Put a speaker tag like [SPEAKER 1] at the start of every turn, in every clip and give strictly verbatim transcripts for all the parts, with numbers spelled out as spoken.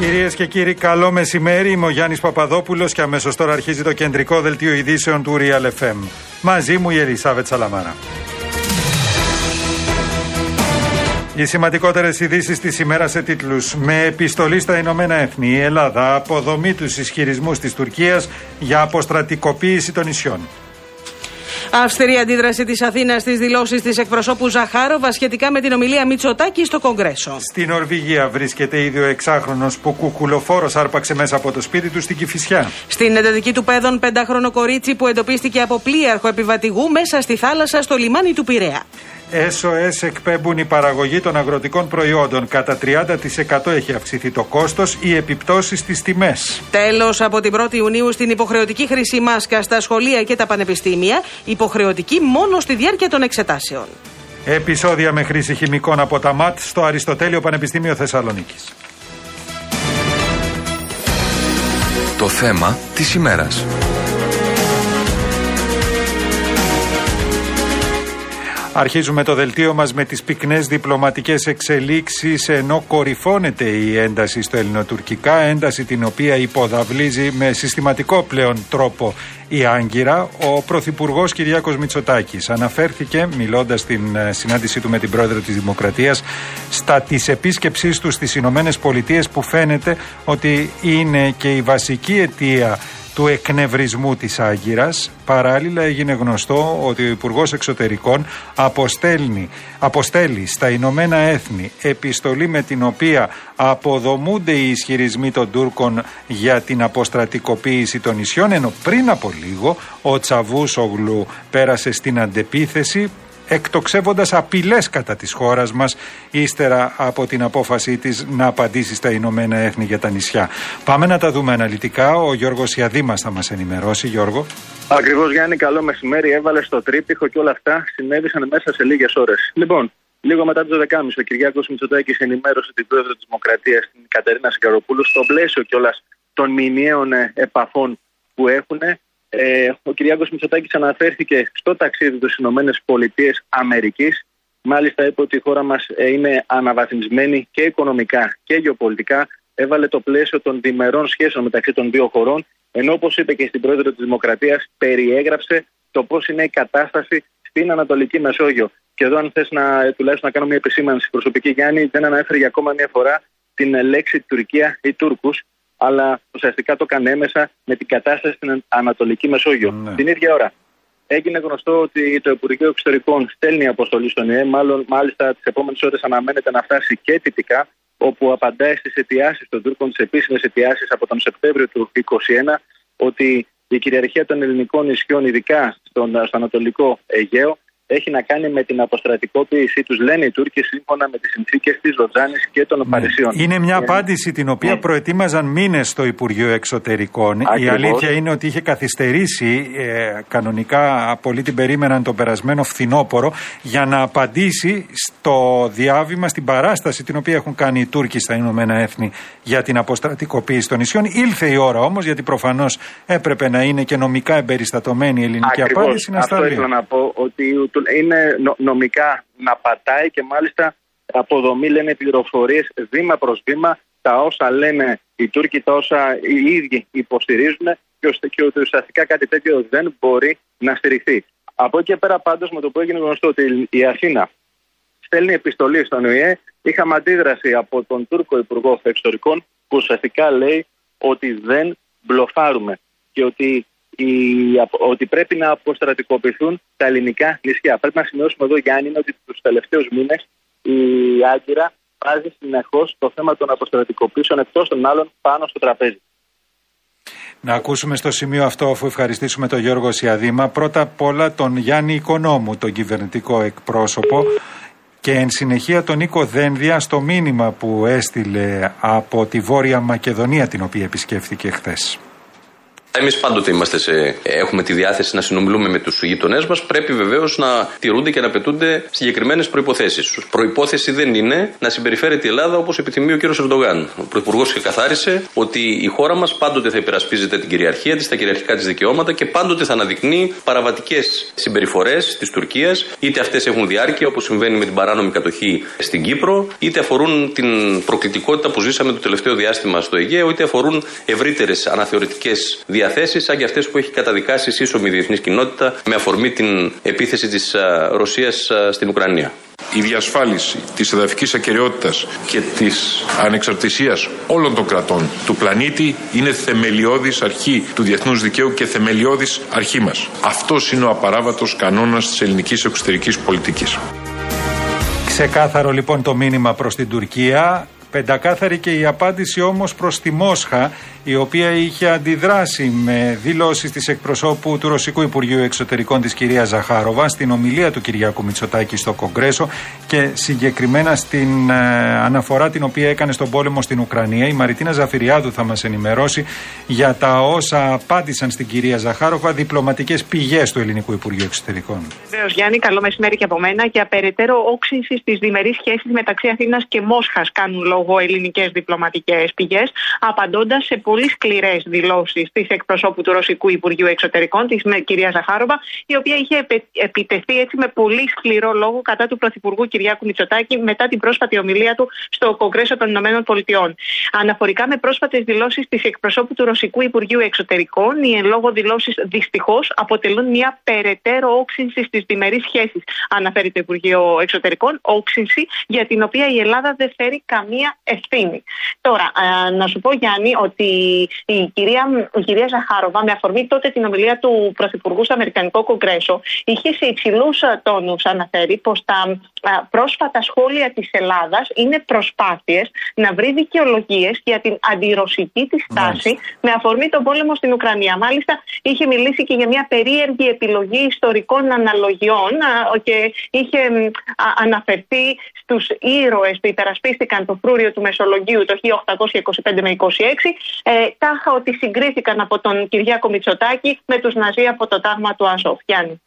[SPEAKER 1] Κυρίες και κύριοι, καλό μεσημέρι. Είμαι ο Γιάννης Παπαδόπουλος και αμέσως τώρα αρχίζει το κεντρικό δελτίο ειδήσεων του Real εφ εμ. Μαζί μου η Ελισάβετ Σαλαμάρα. Οι σημαντικότερες ειδήσεις της ημέρας σε τίτλους. Με επιστολή στα Ηνωμένα Έθνη, η Ελλάδα αποδομεί τους ισχυρισμούς της Τουρκίας για αποστρατικοποίηση των νησιών.
[SPEAKER 2] Αυστηρή αντίδραση της Αθήνας στις δηλώσεις της εκπροσώπου Ζαχάροβα σχετικά με την ομιλία Μητσοτάκη στο Κογκρέσο.
[SPEAKER 1] Στην Νορβηγία βρίσκεται ήδη ο εξάχρονος που κουκουλοφόρος άρπαξε μέσα από το σπίτι του στην Κηφισιά.
[SPEAKER 2] Στην εντατική του Πέδων, πεντάχρονο κορίτσι που εντοπίστηκε από πλοίαρχο επιβατηγού μέσα στη θάλασσα στο λιμάνι του Πειραιά.
[SPEAKER 1] ες ο ες εκπέμπουν η παραγωγή των αγροτικών προϊόντων. Κατά τριάντα τοις εκατό έχει αυξηθεί το κόστος, οι επιπτώσεις στις τιμές.
[SPEAKER 2] Τέλος, από την πρώτη Ιουνίου στην υποχρεωτική χρήση μάσκα στα σχολεία και τα πανεπιστήμια, υποχρεωτική μόνο στη διάρκεια των εξετάσεων.
[SPEAKER 1] Επεισόδια με χρήση χημικών από τα ΜΑΤ στο Αριστοτέλειο Πανεπιστήμιο Θεσσαλονίκης.
[SPEAKER 3] Το θέμα της ημέρας.
[SPEAKER 1] Αρχίζουμε το δελτίο μας με τις πυκνές διπλωματικές εξελίξεις, ενώ κορυφώνεται η ένταση στο ελληνοτουρκικά, ένταση την οποία υποδαβλίζει με συστηματικό πλέον τρόπο η Άγκυρα. Ο Πρωθυπουργός Κυριάκος Μητσοτάκης αναφέρθηκε, μιλώντας στην συνάντησή του με την Πρόεδρο της Δημοκρατίας, στα της επίσκεψής του στις Ηνωμένες Πολιτείες, που φαίνεται ότι είναι και η βασική αιτία του εκνευρισμού της Άγκυρας. Παράλληλα έγινε γνωστό ότι ο Υπουργός Εξωτερικών αποστέλνει, αποστέλει στα Ηνωμένα Έθνη επιστολή με την οποία αποδομούνται οι ισχυρισμοί των Τούρκων για την αποστρατικοποίηση των νησιών, ενώ πριν από λίγο ο Τσαβούσογλου πέρασε στην αντεπίθεση, εκτοξεύοντας απειλές κατά της χώρας μας ύστερα από την απόφασή της να απαντήσει στα Ηνωμένα Έθνη για τα νησιά. Πάμε να τα δούμε αναλυτικά. Ο Γιώργος Ιαδήμας θα μας ενημερώσει. Γιώργο.
[SPEAKER 4] Ακριβώς, Γιάννη, καλό μεσημέρι. Έβαλε στο τρίπτυχο και όλα αυτά συνέβησαν μέσα σε λίγες ώρες. Λοιπόν, λίγο μετά τις δώδεκα και μισή ο Κυριάκος Μητσοτάκης ενημέρωσε την Πρόεδρο της Δημοκρατίας, την Κατερίνα Σικαροπούλου, στο πλαίσιο κιόλας των μηνιαίων επαφών που έχουν. Ε, ο Κυριάκος Μητσοτάκης αναφέρθηκε στο ταξίδι του στις Ηνωμένες Πολιτείες Αμερικής. Μάλιστα είπε ότι η χώρα μας είναι αναβαθμισμένη και οικονομικά και γεωπολιτικά. Έβαλε το πλαίσιο των διμερών σχέσεων μεταξύ των δύο χωρών, ενώ όπως είπε και στην Πρόεδρο της Δημοκρατίας, περιέγραψε το πώς είναι η κατάσταση στην Ανατολική Μεσόγειο. Και εδώ, αν θες να, τουλάχιστον να κάνω μια επισήμανση προσωπική, Γιάννη, δεν αναφέρει για ακόμα μια φορά την λέξη Τουρκία ή Τούρκους, αλλά ουσιαστικά το έκανε έμεσα με την κατάσταση στην Ανατολική Μεσόγειο. Ναι. Την ίδια ώρα έγινε γνωστό ότι το Υπουργείο Εξωτερικών στέλνει αποστολή στον ΙΕ, μάλλον μάλιστα τις επόμενες ώρες αναμένεται να φτάσει και αιτητικά, όπου απαντάει στις αιτιάσεις των Τούρκων, τις επίσημες αιτιάσεις από τον Σεπτέμβριο του είκοσι ένα, ότι η κυριαρχία των ελληνικών νησιών, ειδικά στον, στο Ανατολικό Αιγαίο, έχει να κάνει με την αποστρατικοποίησή τους, λένε οι Τούρκοι, σύμφωνα με τις συνθήκες της Λοτζάνης και των ναι. Παρισίων.
[SPEAKER 1] Είναι μια απάντηση την οποία ναι. προετοίμαζαν μήνες στο Υπουργείο Εξωτερικών. Ακριβώς. Η αλήθεια είναι ότι είχε καθυστερήσει, ε, κανονικά πολλοί την περίμεναν τον περασμένο φθινόπωρο, για να απαντήσει στο διάβημα, στην παράσταση την οποία έχουν κάνει οι Τούρκοι στα Ηνωμένα Έθνη για την αποστρατικοποίηση των νησιών. Ήλθε η ώρα όμως, γιατί προφανώς έπρεπε να είναι και νομικά εμπεριστατωμένη η ελληνική
[SPEAKER 4] Ακριβώς.
[SPEAKER 1] απάντηση. Να
[SPEAKER 4] Αυτό ήθελα να πω, ότι είναι νομικά να πατάει και μάλιστα αποδομή, λένε πληροφορίες βήμα προς βήμα, τα όσα λένε οι Τούρκοι, τα όσα οι ίδιοι υποστηρίζουν, και ότι ουσιαστικά κάτι τέτοιο δεν μπορεί να στηριχθεί. Από εκεί και πέρα, πάντως, με το που έγινε γνωστό ότι η Αθήνα στέλνει επιστολή στον ΟΗΕ, είχαμε αντίδραση από τον Τούρκο Υπουργό Εξωτερικών, που ουσιαστικά λέει ότι δεν μπλοφάρουμε και ότι Η, ότι πρέπει να αποστρατικοποιηθούν τα ελληνικά νησιά. Πρέπει να σημειώσουμε εδώ, Γιάννη, ότι τους τελευταίους μήνες η Άγκυρα βάζει συνεχώς το θέμα των αποστρατικοποιήσεων εκτός των άλλων πάνω στο τραπέζι.
[SPEAKER 1] Να ακούσουμε στο σημείο αυτό, αφού ευχαριστήσουμε τον Γιώργο Σιαδήμα, πρώτα απ' όλα τον Γιάννη Οικονόμου, τον κυβερνητικό εκπρόσωπο, και εν συνεχεία τον Νίκο Δένδια στο μήνυμα που έστειλε από τη Βόρεια Μακεδονία, την οποία επισκέφθηκε χθες.
[SPEAKER 5] Εμείς πάντοτε είμαστε σε, έχουμε τη διάθεση να συνομιλούμε με τους γείτονές μας. Πρέπει βεβαίως να τηρούνται και να απαιτούνται συγκεκριμένες προϋποθέσεις. Προϋπόθεση δεν είναι να συμπεριφέρεται η Ελλάδα όπως επιθυμεί ο κ. Ερντογάν. Ο Πρωθυπουργός ξεκαθάρισε ότι η χώρα μας πάντοτε θα υπερασπίζεται την κυριαρχία της, τα κυριαρχικά της δικαιώματα και πάντοτε θα αναδεικνύει παραβατικές συμπεριφορές της Τουρκίας, είτε αυτές έχουν διάρκεια όπως συμβαίνει με την παράνομη κατοχή στην Κύπρο, είτε αφορούν την προκλητικότητα που ζήσαμε το τελευταίο διάστημα στο Αιγαίο, είτε αφορούν ευρύτερες αναθεωρητικές διαθέσεις, σαν και αυτές που έχει καταδικάσει η σύσσωμη διεθνής κοινότητα με αφορμή την επίθεση της Ρωσίας στην Ουκρανία.
[SPEAKER 6] Η διασφάλιση της εδαφικής ακεραιότητας και της ανεξαρτησίας όλων των κρατών του πλανήτη είναι θεμελιώδης αρχή του διεθνούς δικαίου και θεμελιώδης αρχή μας. Αυτός είναι ο απαράβατος κανόνας της ελληνικής εξωτερικής πολιτικής.
[SPEAKER 1] Ξεκάθαρο λοιπόν το μήνυμα προς την Τουρκία. Πεντακάθαρη και η απάντηση όμως προς τη Μόσχα, η οποία είχε αντιδράσει με δηλώσεις της εκπροσώπου του Ρωσικού Υπουργείου Εξωτερικών της κυρίας Ζαχάροβα στην ομιλία του Κυριάκου Μητσοτάκη στο Κογκρέσο και συγκεκριμένα στην ε, αναφορά την οποία έκανε στον πόλεμο στην Ουκρανία. Η Μαριτίνα Ζαφυριάδου θα μας ενημερώσει για τα όσα απάντησαν στην κυρία Ζαχάροβα διπλωματικές πηγές του Ελληνικού Υπουργείου Εξωτερικών.
[SPEAKER 7] Βεβαίως, Γιάννη, καλό μεσημέρι και από μένα. Για περαιτέρω όξυνση στις διμερείς σχέσεις μεταξύ Αθήνας και Μόσχας κάνουν λόγο ελληνικές διπλωματικές πηγές, απαντώντας σε πολύ σκληρές δηλώσεις της εκπροσώπου του Ρωσικού Υπουργείου Εξωτερικών, της κυρία Ζαχάροβα, η οποία είχε επιτεθεί έτσι με πολύ σκληρό λόγο κατά του Πρωθυπουργού Κυριάκου Μητσοτάκη μετά την πρόσφατη ομιλία του στο Κογκρέσο των Ηνωμένων Πολιτειών. Αναφορικά με πρόσφατες δηλώσεις της εκπροσώπου του Ρωσικού Υπουργείου Εξωτερικών, οι εν λόγω δηλώσεις δυστυχώς αποτελούν μια περαιτέρω όξυνση στις διμερείς σχέσεις, αναφέρει το Υπουργείο Εξωτερικών, όξυνση για την οποία η Ελλάδα δεν φέρει καμία ευθύνη. Τώρα, α, να σου πω, Γιάννη, ότι η κυρία, η κυρία Ζαχάροβα, με αφορμή τότε την ομιλία του Πρωθυπουργού στο Αμερικανικό Κογκρέσο, είχε σε υψηλούς τόνους αναφέρει πως τα α, πρόσφατα σχόλια της Ελλάδας είναι προσπάθειες να βρει δικαιολογίες για την αντιρωσική της στάση με αφορμή τον πόλεμο στην Ουκρανία. Μάλιστα, είχε μιλήσει και για μια περίεργη επιλογή ιστορικών αναλογιών α, και είχε α, αναφερθεί στους ήρωες που υπερασπίστηκαν το φρούριο του Μεσολογγίου το χίλια οκτακόσια είκοσι πέντε με είκοσι έξι, ε, τάχα ότι συγκρίθηκαν από τον Κυριάκο Μητσοτάκη με τους Ναζί από το τάγμα του Αζόφ. Γιάννη.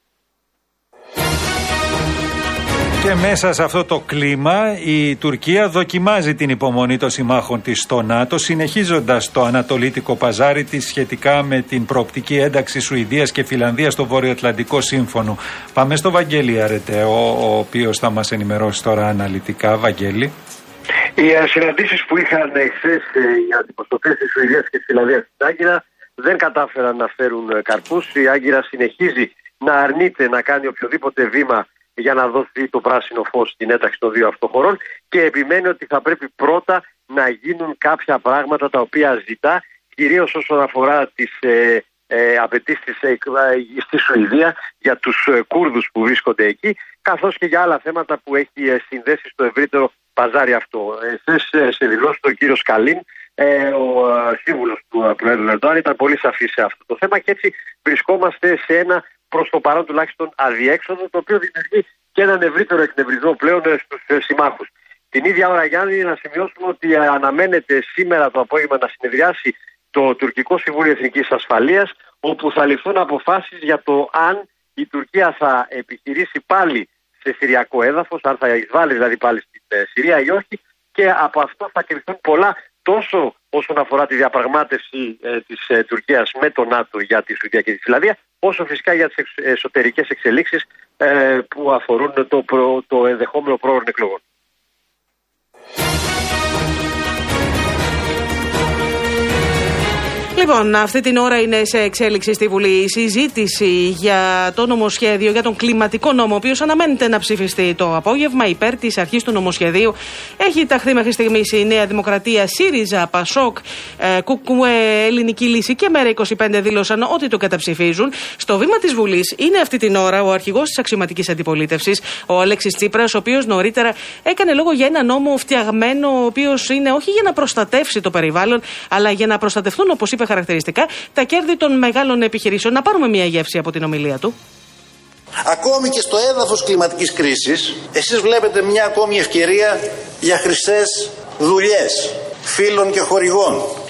[SPEAKER 1] Και μέσα σε αυτό το κλίμα η Τουρκία δοκιμάζει την υπομονή των συμμάχων της στο ΝΑΤΟ, συνεχίζοντας το ανατολίτικο παζάρι της σχετικά με την προοπτική ένταξη Σουηδίας και Φιλανδίας στο Βορειοατλαντικό Σύμφωνο. Πάμε στο Βαγγέλη Αρετέο, ο οποίος θα μας ενημερώσει τώρα αναλυτικά. Βαγγέλη.
[SPEAKER 8] Οι συναντήσεις που είχαν εχθές οι αντιπροσωπείες της Σουηδίας και της Φιλανδίας στην Άγκυρα δεν κατάφεραν να φέρουν καρπούς. Η Άγκυρα συνεχίζει να αρνείται να κάνει οποιοδήποτε βήμα για να δώσει το πράσινο φως στην ένταξη των δύο αυτών χωρών και επιμένει ότι θα πρέπει πρώτα να γίνουν κάποια πράγματα τα οποία ζητά, κυρίως όσον αφορά τις ε, ε, απαιτήσεις ε, στη Σουηδία για τους ε, Κούρδους που βρίσκονται εκεί, καθώς και για άλλα θέματα που έχει ε, συνδέσει στο ευρύτερο παζάρι αυτό. Εχθές ε, σε δηλώσεις του κύριο Σκαλίν, ε, ο ε, σύμβουλος του ε, Προέδρου Ερντογάν, ήταν πολύ σαφής σε αυτό το θέμα και έτσι βρισκόμαστε σε ένα προς το παρόν τουλάχιστον αδιέξοδο, το οποίο δημιουργεί και έναν ευρύτερο εκνευρισμό πλέον στους ε, συμμάχους. Την ίδια ώρα, Γιάννη, να σημειώσουμε ότι ε, αναμένεται σήμερα το απόγευμα να συνεδριάσει το Τουρκικό Συμβούλιο Εθνικής Ασφαλείας, όπου θα ληφθούν αποφάσεις για το αν η Τουρκία θα επιχειρήσει πάλι σε συριακό έδαφος, αν θα εισβάλλει δηλαδή πάλι στην ε, Συρία ή όχι, και από αυτό θα κρυφθούν πολλά, τόσο όσον αφορά τη διαπραγμάτευση ε, της ε, Τουρκίας με το ΝΑΤΟ για τη Σουηδία και τη Φιλανδία, όσο φυσικά για τις εξ, εσωτερικές εξελίξεις ε, που αφορούν το, προ, το ενδεχόμενο πρόωρων εκλογών.
[SPEAKER 2] Λοιπόν, αυτή την ώρα είναι σε εξέλιξη στη Βουλή η συζήτηση για το νομοσχέδιο, για τον κλιματικό νόμο, ο οποίος αναμένεται να ψηφιστεί το απόγευμα. Υπέρ της αρχής του νομοσχεδίου έχει ταχθεί μέχρι στιγμής η Νέα Δημοκρατία, ΣΥΡΙΖΑ, ΠΑΣΟΚ, ε, ΚΚΕ, Ελληνική Λύση και ΜΕΡΑ είκοσι πέντε δήλωσαν ότι το καταψηφίζουν. Στο βήμα της Βουλής είναι αυτή την ώρα ο αρχηγός της αξιωματικής αντιπολίτευσης, ο Αλέξης Τσίπρας, ο οποίος νωρίτερα έκανε λόγο για ένα νόμο φτιαγμένο, ο οποίος είναι όχι για να προστατεύσει το περιβάλλον, αλλά για να προστατευτούν, όπως είπε χαρακτηριστικά, τα κέρδη των μεγάλων επιχειρήσεων. Να πάρουμε μια γεύση από την ομιλία του.
[SPEAKER 9] Ακόμη και στο έδαφος κλιματικής κρίσης, εσείς βλέπετε μια ακόμη ευκαιρία για χρηστές δουλειές φίλων και χορηγών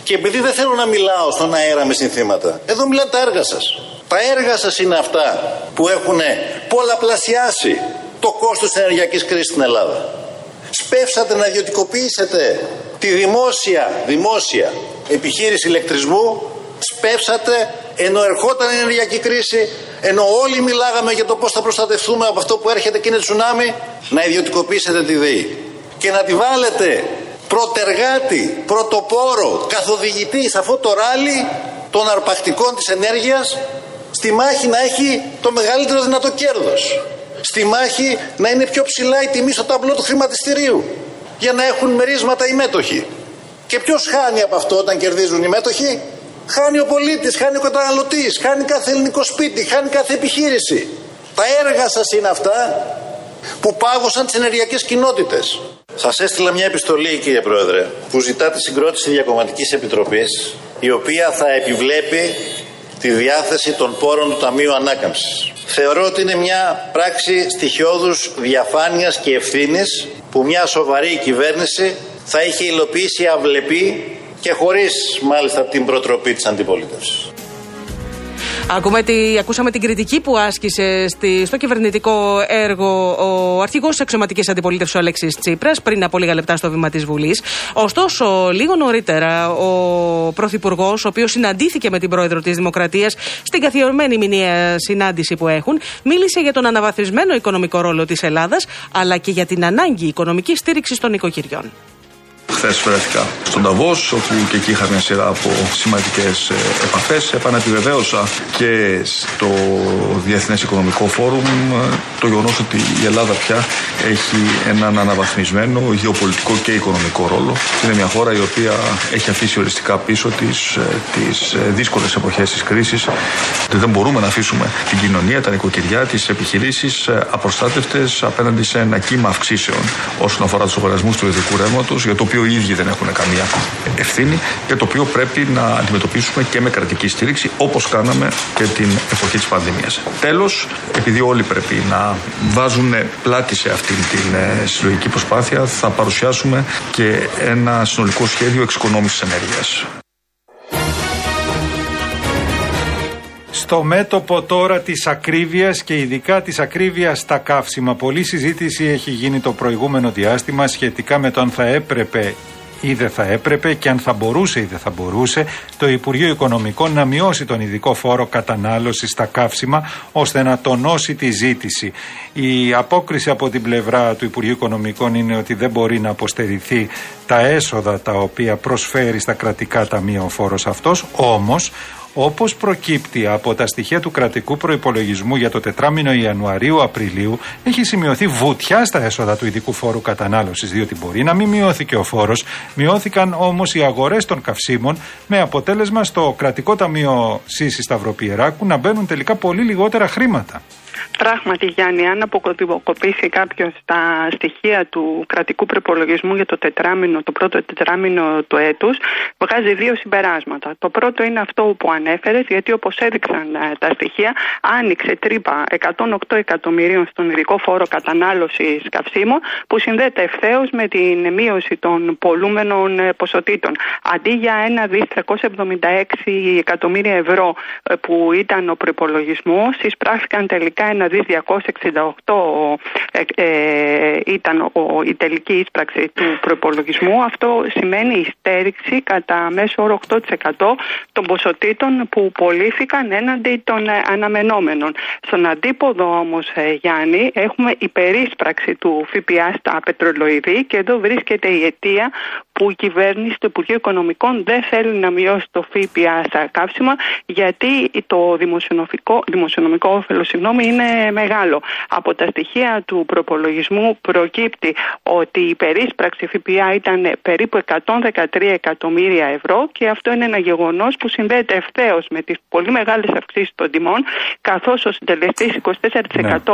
[SPEAKER 9] Και επειδή δεν θέλω να μιλάω στον αέρα με συνθήματα, εδώ μιλάνε τα έργα σας. Τα έργα σας είναι αυτά που έχουν πολλαπλασιάσει το κόστος της ενεργειακής κρίσης στην Ελλάδα. Σπεύσατε να ιδιωτικοποιήσετε τη δημόσια, δημόσια επιχείρηση ηλεκτρισμού, σπεύσατε ενώ ερχόταν η ενεργειακή κρίση, ενώ όλοι μιλάγαμε για το πώς θα προστατευτούμε από αυτό που έρχεται και είναι τσουνάμι, να ιδιωτικοποιήσετε τη ΔΕΗ και να τη βάλετε πρωτεργάτη, πρωτοπόρο, καθοδηγητή σε αυτό το ράλι των αρπακτικών της ενέργειας, στη μάχη να έχει το μεγαλύτερο δυνατό κέρδος, στη μάχη να είναι πιο ψηλά η τιμή στο ταμπλό του χρηματιστηρίου, για να έχουν μερίσματα οι μέτοχοι. Και ποιος χάνει από αυτό όταν κερδίζουν οι μέτοχοι? Χάνει ο πολίτης, χάνει ο καταναλωτής, χάνει κάθε ελληνικό σπίτι, χάνει κάθε επιχείρηση. Τα έργα σας είναι αυτά που πάγωσαν τις ενεργειακές κοινότητες. Σας έστειλα μια επιστολή, κύριε Πρόεδρε, που ζητά τη συγκρότηση διακομματικής επιτροπής, η οποία θα επιβλέπει τη διάθεση των πόρων του Ταμείου Ανάκαμψης. Θεωρώ ότι είναι μια πράξη στοιχειώδους διαφάνειας και ευθύνης που μια σοβαρή κυβέρνηση θα είχε υλοποιήσει αυλεπή και χωρίς μάλιστα την προτροπή της αντιπολίτευσης.
[SPEAKER 2] Ακούμε τη, ακούσαμε την κριτική που άσκησε στη, στο κυβερνητικό έργο ο αρχηγός της αξιωματικής αντιπολίτευσης, ο Αλέξης Τσίπρας, πριν από λίγα λεπτά στο βήμα της Βουλής. Ωστόσο, λίγο νωρίτερα, ο Πρωθυπουργός, ο οποίος συναντήθηκε με την Πρόεδρο της Δημοκρατίας στην καθιερωμένη μηνιαία συνάντηση που έχουν, μίλησε για τον αναβαθμισμένο οικονομικό ρόλο της Ελλάδας, αλλά και για την ανάγκη οικονομικής στήριξης των οικοκυριών.
[SPEAKER 10] Χθες βρέθηκα στον Νταβός, όπου και εκεί είχα μια σειρά από σημαντικές επαφές. Επαναπιβεβαίωσα και στο Διεθνές Οικονομικό Φόρουμ το γεγονός ότι η Ελλάδα πια έχει έναν αναβαθμισμένο γεωπολιτικό και οικονομικό ρόλο. Είναι μια χώρα η οποία έχει αφήσει οριστικά πίσω τις, τις δύσκολες εποχές της κρίσης. Δεν μπορούμε να αφήσουμε την κοινωνία, τα νοικοκυριά, τις επιχειρήσεις απροστάτευτες απέναντι σε ένα κύμα αυξήσεων όσον αφορά τους λογαριασμούς του ιδιωτικού ρεύματος, για το οποίο οι ίδιοι δεν έχουν καμία ευθύνη και το οποίο πρέπει να αντιμετωπίσουμε και με κρατική στήριξη, όπως κάναμε και την εποχή της πανδημίας. Τέλος, επειδή όλοι πρέπει να βάζουν πλάτη σε αυτήν την συλλογική προσπάθεια, θα παρουσιάσουμε και ένα συνολικό σχέδιο εξοικονόμησης ενέργειας.
[SPEAKER 1] Στο μέτωπο τώρα της ακρίβειας και ειδικά της ακρίβειας στα καύσιμα, πολλή συζήτηση έχει γίνει το προηγούμενο διάστημα σχετικά με το αν θα έπρεπε ή δεν θα έπρεπε και αν θα μπορούσε ή δεν θα μπορούσε το Υπουργείο Οικονομικών να μειώσει τον ειδικό φόρο κατανάλωσης στα καύσιμα ώστε να τονώσει τη ζήτηση. Η απόκριση από την πλευρά του Υπουργείου Οικονομικών είναι ότι δεν μπορεί να αποστερηθεί τα έσοδα τα οποία προσφέρει στα κρατικά ταμεία ο φόρος αυτός, όμως όπως προκύπτει από τα στοιχεία του κρατικού προϋπολογισμού για το τετράμηνο Ιανουαρίου-Απριλίου, έχει σημειωθεί βουτιά στα έσοδα του ειδικού φόρου κατανάλωσης, διότι μπορεί να μην μειώθηκε ο φόρος, μειώθηκαν όμως οι αγορές των καυσίμων, με αποτέλεσμα στο κρατικό ταμείο Σύση Σταυροπιεράκου να μπαίνουν τελικά πολύ λιγότερα χρήματα.
[SPEAKER 7] Πράγματι, Γιάννη, αν αποκωδικοποιήσει κάποιος τα στοιχεία του κρατικού προπολογισμού για το τετράμινο, το πρώτο τετράμινο του έτους, βγάζει δύο συμπεράσματα. Το πρώτο είναι αυτό που ανέφερες, γιατί όπως έδειξαν τα στοιχεία, άνοιξε τρύπα εκατόν οκτώ εκατομμυρίων στον ειδικό φόρο κατανάλωσης καυσίμων, που συνδέεται ευθέως με την μείωση των πολλούμενων ποσοτήτων. Αντί για ένα δις τριακόσια εβδομήντα έξι εκατομμύρια ευρώ που ήταν ο προϋπολογισμός, εισπράχθηκαν τελικά ένα δις διακόσια εξήντα οκτώ ε, ε, ήταν ο, η τελική ίσπραξη του προϋπολογισμού. Αυτό σημαίνει η στέριξη κατά μέσο όρο οκτώ τοις εκατό των ποσοτήτων που πωλήθηκαν έναντι των ε, αναμενόμενων. Στον αντίποδο όμως, ε, Γιάννη, έχουμε υπερίσπραξη του ΦΠΑ στα πετρελοειδή και εδώ βρίσκεται η αιτία που η κυβέρνηση, το Υπουργείο Οικονομικών, δεν θέλει να μειώσει το ΦΠΑ στα καύσιμα, γιατί το δημοσιονομικό, δημοσιονομικό όφελο συγγνώμη, είναι μεγάλο. Από τα στοιχεία του προπολογισμού προκύπτει ότι η περίσπραξη ΦΠΑ ήταν περίπου εκατόν δεκατρία εκατομμύρια ευρώ και αυτό είναι ένα γεγονός που συνδέεται ευθέως με τις πολύ μεγάλες αυξήσεις των τιμών, καθώς ο συντελεστής είκοσι τέσσερα τοις εκατό ναι.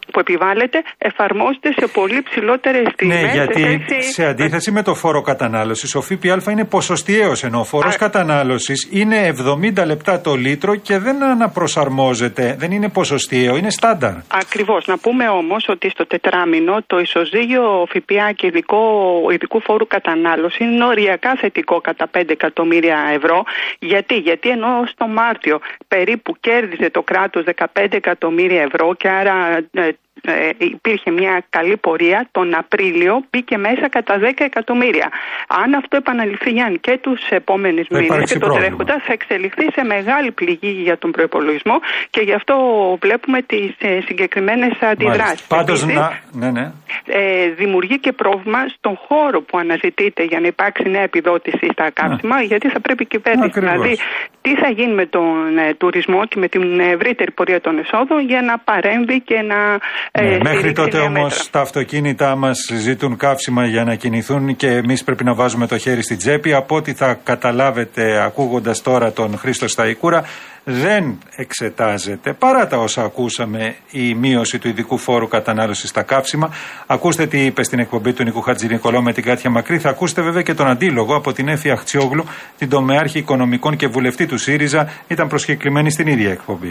[SPEAKER 11] που επιβάλλεται εφαρμόζεται σε πολύ ψηλότερες τιμές.
[SPEAKER 1] Ναι, γιατί σε,
[SPEAKER 11] θέση...
[SPEAKER 1] σε αντίθεση με το φόρο κατανάλωσης, ο ΦΠΑ είναι ποσοστιαίος, ενώ ο φόρος Α... κατανάλωσης είναι εβδομήντα λεπτά το λίτρο και δεν αναπροσαρμόζεται, δεν είναι ποσοστιαίο, είναι στάνταρ.
[SPEAKER 11] Ακριβώς. Να πούμε όμως ότι στο τετράμινο το ισοζύγιο ΦΠΑ και ειδικό, ειδικού φόρου κατανάλωση είναι οριακά θετικό κατά πέντε εκατομμύρια ευρώ. Γιατί, Γιατί ενώ στο Μάρτιο περίπου κέρδιζε το κράτος δεκαπέντε εκατομμύρια ευρώ και άρα ε, ε, υπήρχε μια καλή πορεία, τον Απρίλιο μπήκε μέσα κατά δέκα εκατομμύρια. Αν αυτό επαναληφθεί, Γιάννη, και τους επόμενους μήνες και το τρέχοντα, θα εξελιχθεί σε μεγάλη πληγή για τον προϋπολογισμό και γι' αυτό βλέπουμε τις ε, συγκεκριμένες αντιδράσεις.
[SPEAKER 1] Πάντως, να... ναι, ναι.
[SPEAKER 11] Ε, δημιουργεί και πρόβλημα στον χώρο που αναζητείται για να υπάρξει νέα επιδότηση στα καύσιμα, ναι. γιατί θα πρέπει η κυβέρνηση να δει τι θα γίνει με τον ε, τουρισμό και με την ευρύτερη πορεία των εσόδων για να παρέμβει και να.
[SPEAKER 1] Ναι,
[SPEAKER 11] ε,
[SPEAKER 1] μέχρι τότε όμως τα αυτοκίνητά μας ζητούν καύσιμα για να κινηθούν και εμείς πρέπει να βάζουμε το χέρι στην τσέπη. Από ό,τι θα καταλάβετε ακούγοντας τώρα τον Χρήστο Σταϊκούρα, δεν εξετάζεται, παρά τα όσα ακούσαμε, η μείωση του ειδικού φόρου κατανάλωσης στα καύσιμα. Ακούστε τι είπε στην εκπομπή του Νίκου Χατζηνικολάου με την Κάτια Μακρύ. Θα ακούσετε βέβαια και τον αντίλογο από την Έφη Αχτσιόγλου, την τομεάρχη οικονομικών και βουλευτή του ΣΥΡΙΖΑ. Ήταν προσκεκλημένη στην ίδια εκπομπή.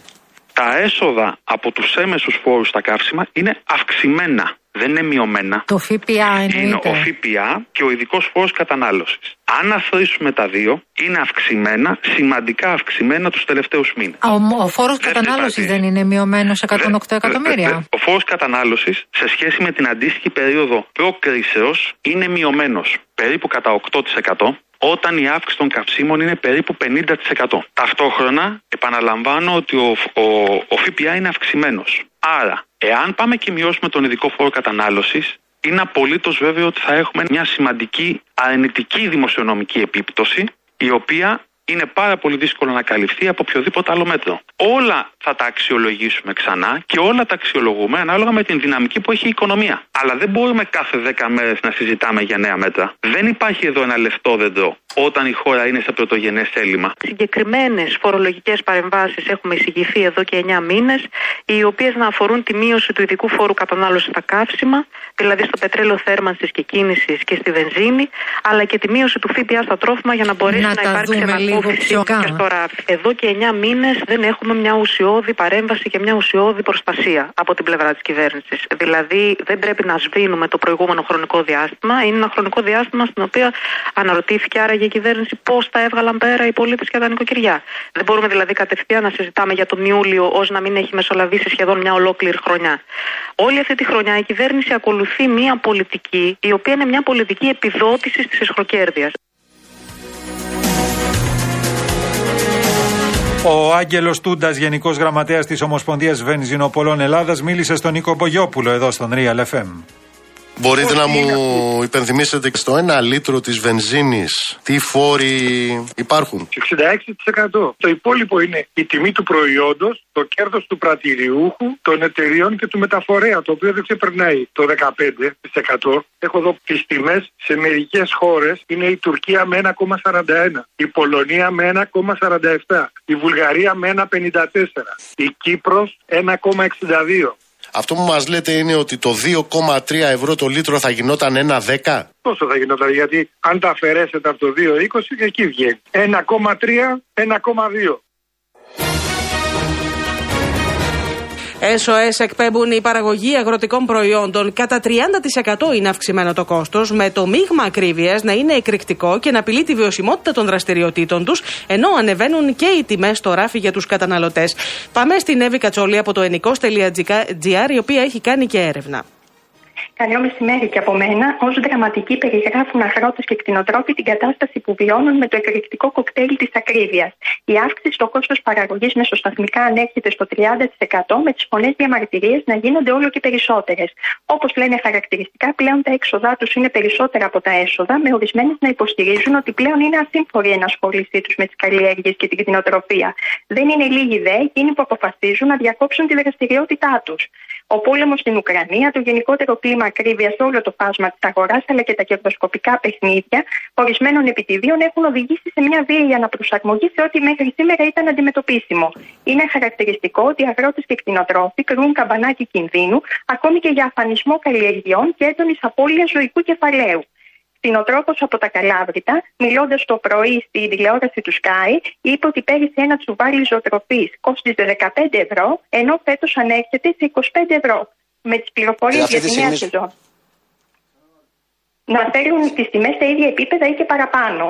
[SPEAKER 12] Τα έσοδα από τους έμεσους φόρους στα καύσιμα είναι αυξημένα. Δεν είναι μειωμένα.
[SPEAKER 13] Το ΦΠΑ εννοείται.
[SPEAKER 12] Είναι ο ΦΠΑ και ο ειδικός φόρος κατανάλωσης. Αν αθροίσουμε τα δύο, είναι αυξημένα, σημαντικά αυξημένα τους τελευταίους μήνες.
[SPEAKER 13] Ο, ο φόρος κατανάλωσης δεν είναι μειωμένος εκατόν οκτώ εκατομμύρια.
[SPEAKER 12] Ο φόρος κατανάλωσης σε σχέση με την αντίστοιχη περίοδο προκρίσεως είναι μειωμένος περίπου κατά οκτώ τοις εκατό. Όταν η αύξηση των καυσίμων είναι περίπου πενήντα τοις εκατό. Ταυτόχρονα, επαναλαμβάνω ότι ο, ο, ο ΦΠΑ είναι αυξημένος. Άρα, εάν πάμε και μειώσουμε τον ειδικό φόρο κατανάλωσης, είναι απολύτως βέβαιο ότι θα έχουμε μια σημαντική αρνητική δημοσιονομική επίπτωση, η οποία είναι πάρα πολύ δύσκολο να καλυφθεί από οποιοδήποτε άλλο μέτρο. Όλα θα τα αξιολογήσουμε ξανά και όλα τα αξιολογούμε ανάλογα με την δυναμική που έχει η οικονομία. Αλλά δεν μπορούμε κάθε δέκα μέρες να συζητάμε για νέα μέτρα. Δεν υπάρχει εδώ ένα λεφτόδεντρο όταν η χώρα είναι σε πρωτογενές έλλειμμα.
[SPEAKER 7] Συγκεκριμένες φορολογικές παρεμβάσεις έχουμε εισηγηθεί εδώ και εννιά μήνες, οι οποίες να αφορούν τη μείωση του ειδικού φόρου κατανάλωσης στα καύσιμα, δηλαδή στο πετρέλαιο θέρμανσης και κίνησης και στη βενζίνη, αλλά και τη μείωση του ΦΠΑ στα τρόφιμα για να μπορέσει να, να υπάρξει ανακούφιση. Και τώρα, εδώ και εννιά μήνες δεν έχουμε μια ουσιώδη παρέμβαση και μια ουσιώδη προστασία από την πλευρά της κυβέρνησης. Δηλαδή, δεν πρέπει να σβήνουμε το προηγούμενο χρονικό διάστημα. Είναι ένα χρονικό διάστημα στην οποία αναρωτήθηκε άραγε η κυβέρνηση πώς τα έβγαλαν πέρα οι πολίτες και τα νοικοκυριά. Δεν μπορούμε δηλαδή κατευθείαν να συζητάμε για τον Ιούλιο ως να μην έχει μεσολαβήσει σχεδόν μια ολόκληρη χρονιά. Όλη αυτή τη χρονιά η κυβέρνηση ακολουθεί μια πολιτική, η οποία είναι μια πολιτική επιδότησης της ισχροκέρδειας.
[SPEAKER 1] Ο Άγγελος Τούντας, Γενικός Γραμματέας της Ομοσπονδίας Βενζινοπολών Ελλάδας, μίλησε στον Νίκο Μπογιόπουλο εδώ στον Real εφ εμ.
[SPEAKER 14] Μπορείτε να μου υπενθυμίσετε στο ένα λίτρο της βενζίνης τι φόροι υπάρχουν?
[SPEAKER 15] εξήντα έξι τοις εκατό. Το υπόλοιπο είναι η τιμή του προϊόντος, το κέρδος του πρατηριούχου, των εταιριών και του μεταφορέα, το οποίο δεν ξεπερνάει το δεκαπέντε τοις εκατό. Έχω εδώ τις τιμές σε μερικές χώρες. Είναι η Τουρκία με ένα κόμμα σαράντα ένα, η Πολωνία με ένα κόμμα σαράντα επτά, η Βουλγαρία με ένα κόμμα πενήντα τέσσερα, η Κύπρος ένα κόμμα εξήντα δύο.
[SPEAKER 14] Αυτό που μας λέτε είναι ότι το δύο κόμμα τρία ευρώ το λίτρο θα γινόταν ένα δέκα.
[SPEAKER 15] Πόσο θα γινόταν, γιατί αν τα αφαιρέσετε από το δύο κόμμα είκοσι, εκεί βγαίνει. ένα κόμμα τρία, ένα κόμμα δύο.
[SPEAKER 2] ες ο ες εκπέμπουν η παραγωγή αγροτικών προϊόντων. Κατά τριάντα τοις εκατό είναι αυξημένο το κόστος, με το μείγμα ακρίβειας να είναι εκρηκτικό και να απειλεί τη βιωσιμότητα των δραστηριοτήτων τους, ενώ ανεβαίνουν και οι τιμές στο ράφι για τους καταναλωτές. Πάμε στην Εύη Κατσόλη από το ενικός τελεία τζι άρ, η οποία έχει κάνει και έρευνα.
[SPEAKER 16] Καλό μεσημέρι και από μένα. Ως δραματική περιγράφουν αγρότες και κτηνοτρόφοι την κατάσταση που βιώνουν με το εκρηκτικό κοκτέιλ της ακρίβειας. Η αύξηση στο κόστος παραγωγής μεσοσταθμικά ανέρχεται στο τριάντα τοις εκατό, με τις φωνές διαμαρτυρίες να γίνονται όλο και περισσότερες. Όπως λένε χαρακτηριστικά, πλέον τα έξοδά τους είναι περισσότερα από τα έσοδα, με ορισμένες να υποστηρίζουν ότι πλέον είναι ασύμφορη η ενασχόλησή τους με τις καλλιέργειες και την κτηνοτροφία. Δεν είναι λίγοι δε εκείνοι που αποφασίζουν να διακόψουν τη δραστηριότητά τους. Ο πόλεμος στην Ουκρανία, το γενικότερο κλίμα ακρίβειας σε όλο το φάσμα της αγοράς, αλλά και τα κερδοσκοπικά παιχνίδια ορισμένων επιτιδίων έχουν οδηγήσει σε μια βίαιη αναπροσαρμογή σε ό,τι μέχρι σήμερα ήταν αντιμετωπίσιμο. Είναι χαρακτηριστικό ότι οι αγρότες και κτηνοτρόφοι κρούν καμπανάκι κινδύνου, ακόμη και για αφανισμό καλλιεργειών και έντονης απώλειας ζωικού κεφαλαίου. Κτηνοτρόφος από τα Καλάβρητα, μιλώντας το πρωί στη τηλεόραση του Sky, είπε ότι πέρυσι ένα τσουβάλι ζωοτροφής κόστιζε δεκαπέντε ευρώ, ενώ φέτος ανέρχεται σε είκοσι πέντε ευρώ. Με τις πληροφορίες για τη νέα σεζόν να φέρουν τις τιμές στα ίδια επίπεδα ή και παραπάνω.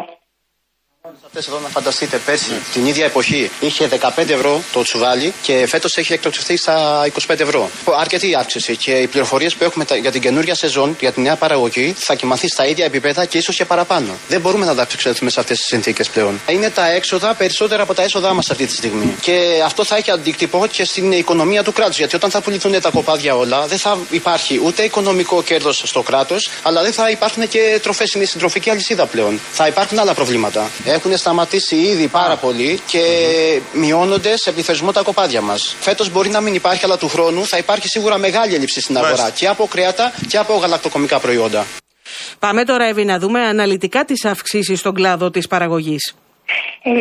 [SPEAKER 17] Αυτές εδώ να φανταστείτε, πέρσι την ίδια εποχή είχε δεκαπέντε ευρώ το τσουβάλι και φέτος έχει εκτοξευθεί στα είκοσι πέντε ευρώ. Αρκετή αύξηση και οι πληροφορίες που έχουμε για την καινούργια σεζόν, για τη νέα παραγωγή, θα κοιμαθεί στα ίδια επίπεδα και ίσως και παραπάνω. Δεν μπορούμε να τα εξελθούμε σε αυτές τις συνθήκες πλέον. Είναι τα έξοδα περισσότερα από τα έσοδά μας αυτή τη στιγμή. Και αυτό θα έχει αντίκτυπο και στην οικονομία του κράτους. Γιατί όταν θα πουληθούν τα κοπάδια όλα, δεν θα υπάρχει ούτε οικονομικό κέρδος στο κράτος, αλλά δεν θα υπάρχουν και τροφές στην συντροφική αλυσίδα πλέον. Θα υπάρχουν άλλα προβλήματα. Έχουν σταματήσει ήδη πάρα πολύ και μειώνονται σε πληθωρισμό τα κοπάδια μας. Φέτος μπορεί να μην υπάρχει, αλλά του χρόνου θα υπάρχει σίγουρα μεγάλη έλλειψη στην αγορά. Μάλιστα. Και από κρέατα και από γαλακτοκομικά προϊόντα.
[SPEAKER 2] Πάμε τώρα, Εύη, να δούμε αναλυτικά τις αυξήσεις στον κλάδο της παραγωγής.
[SPEAKER 16] Ε,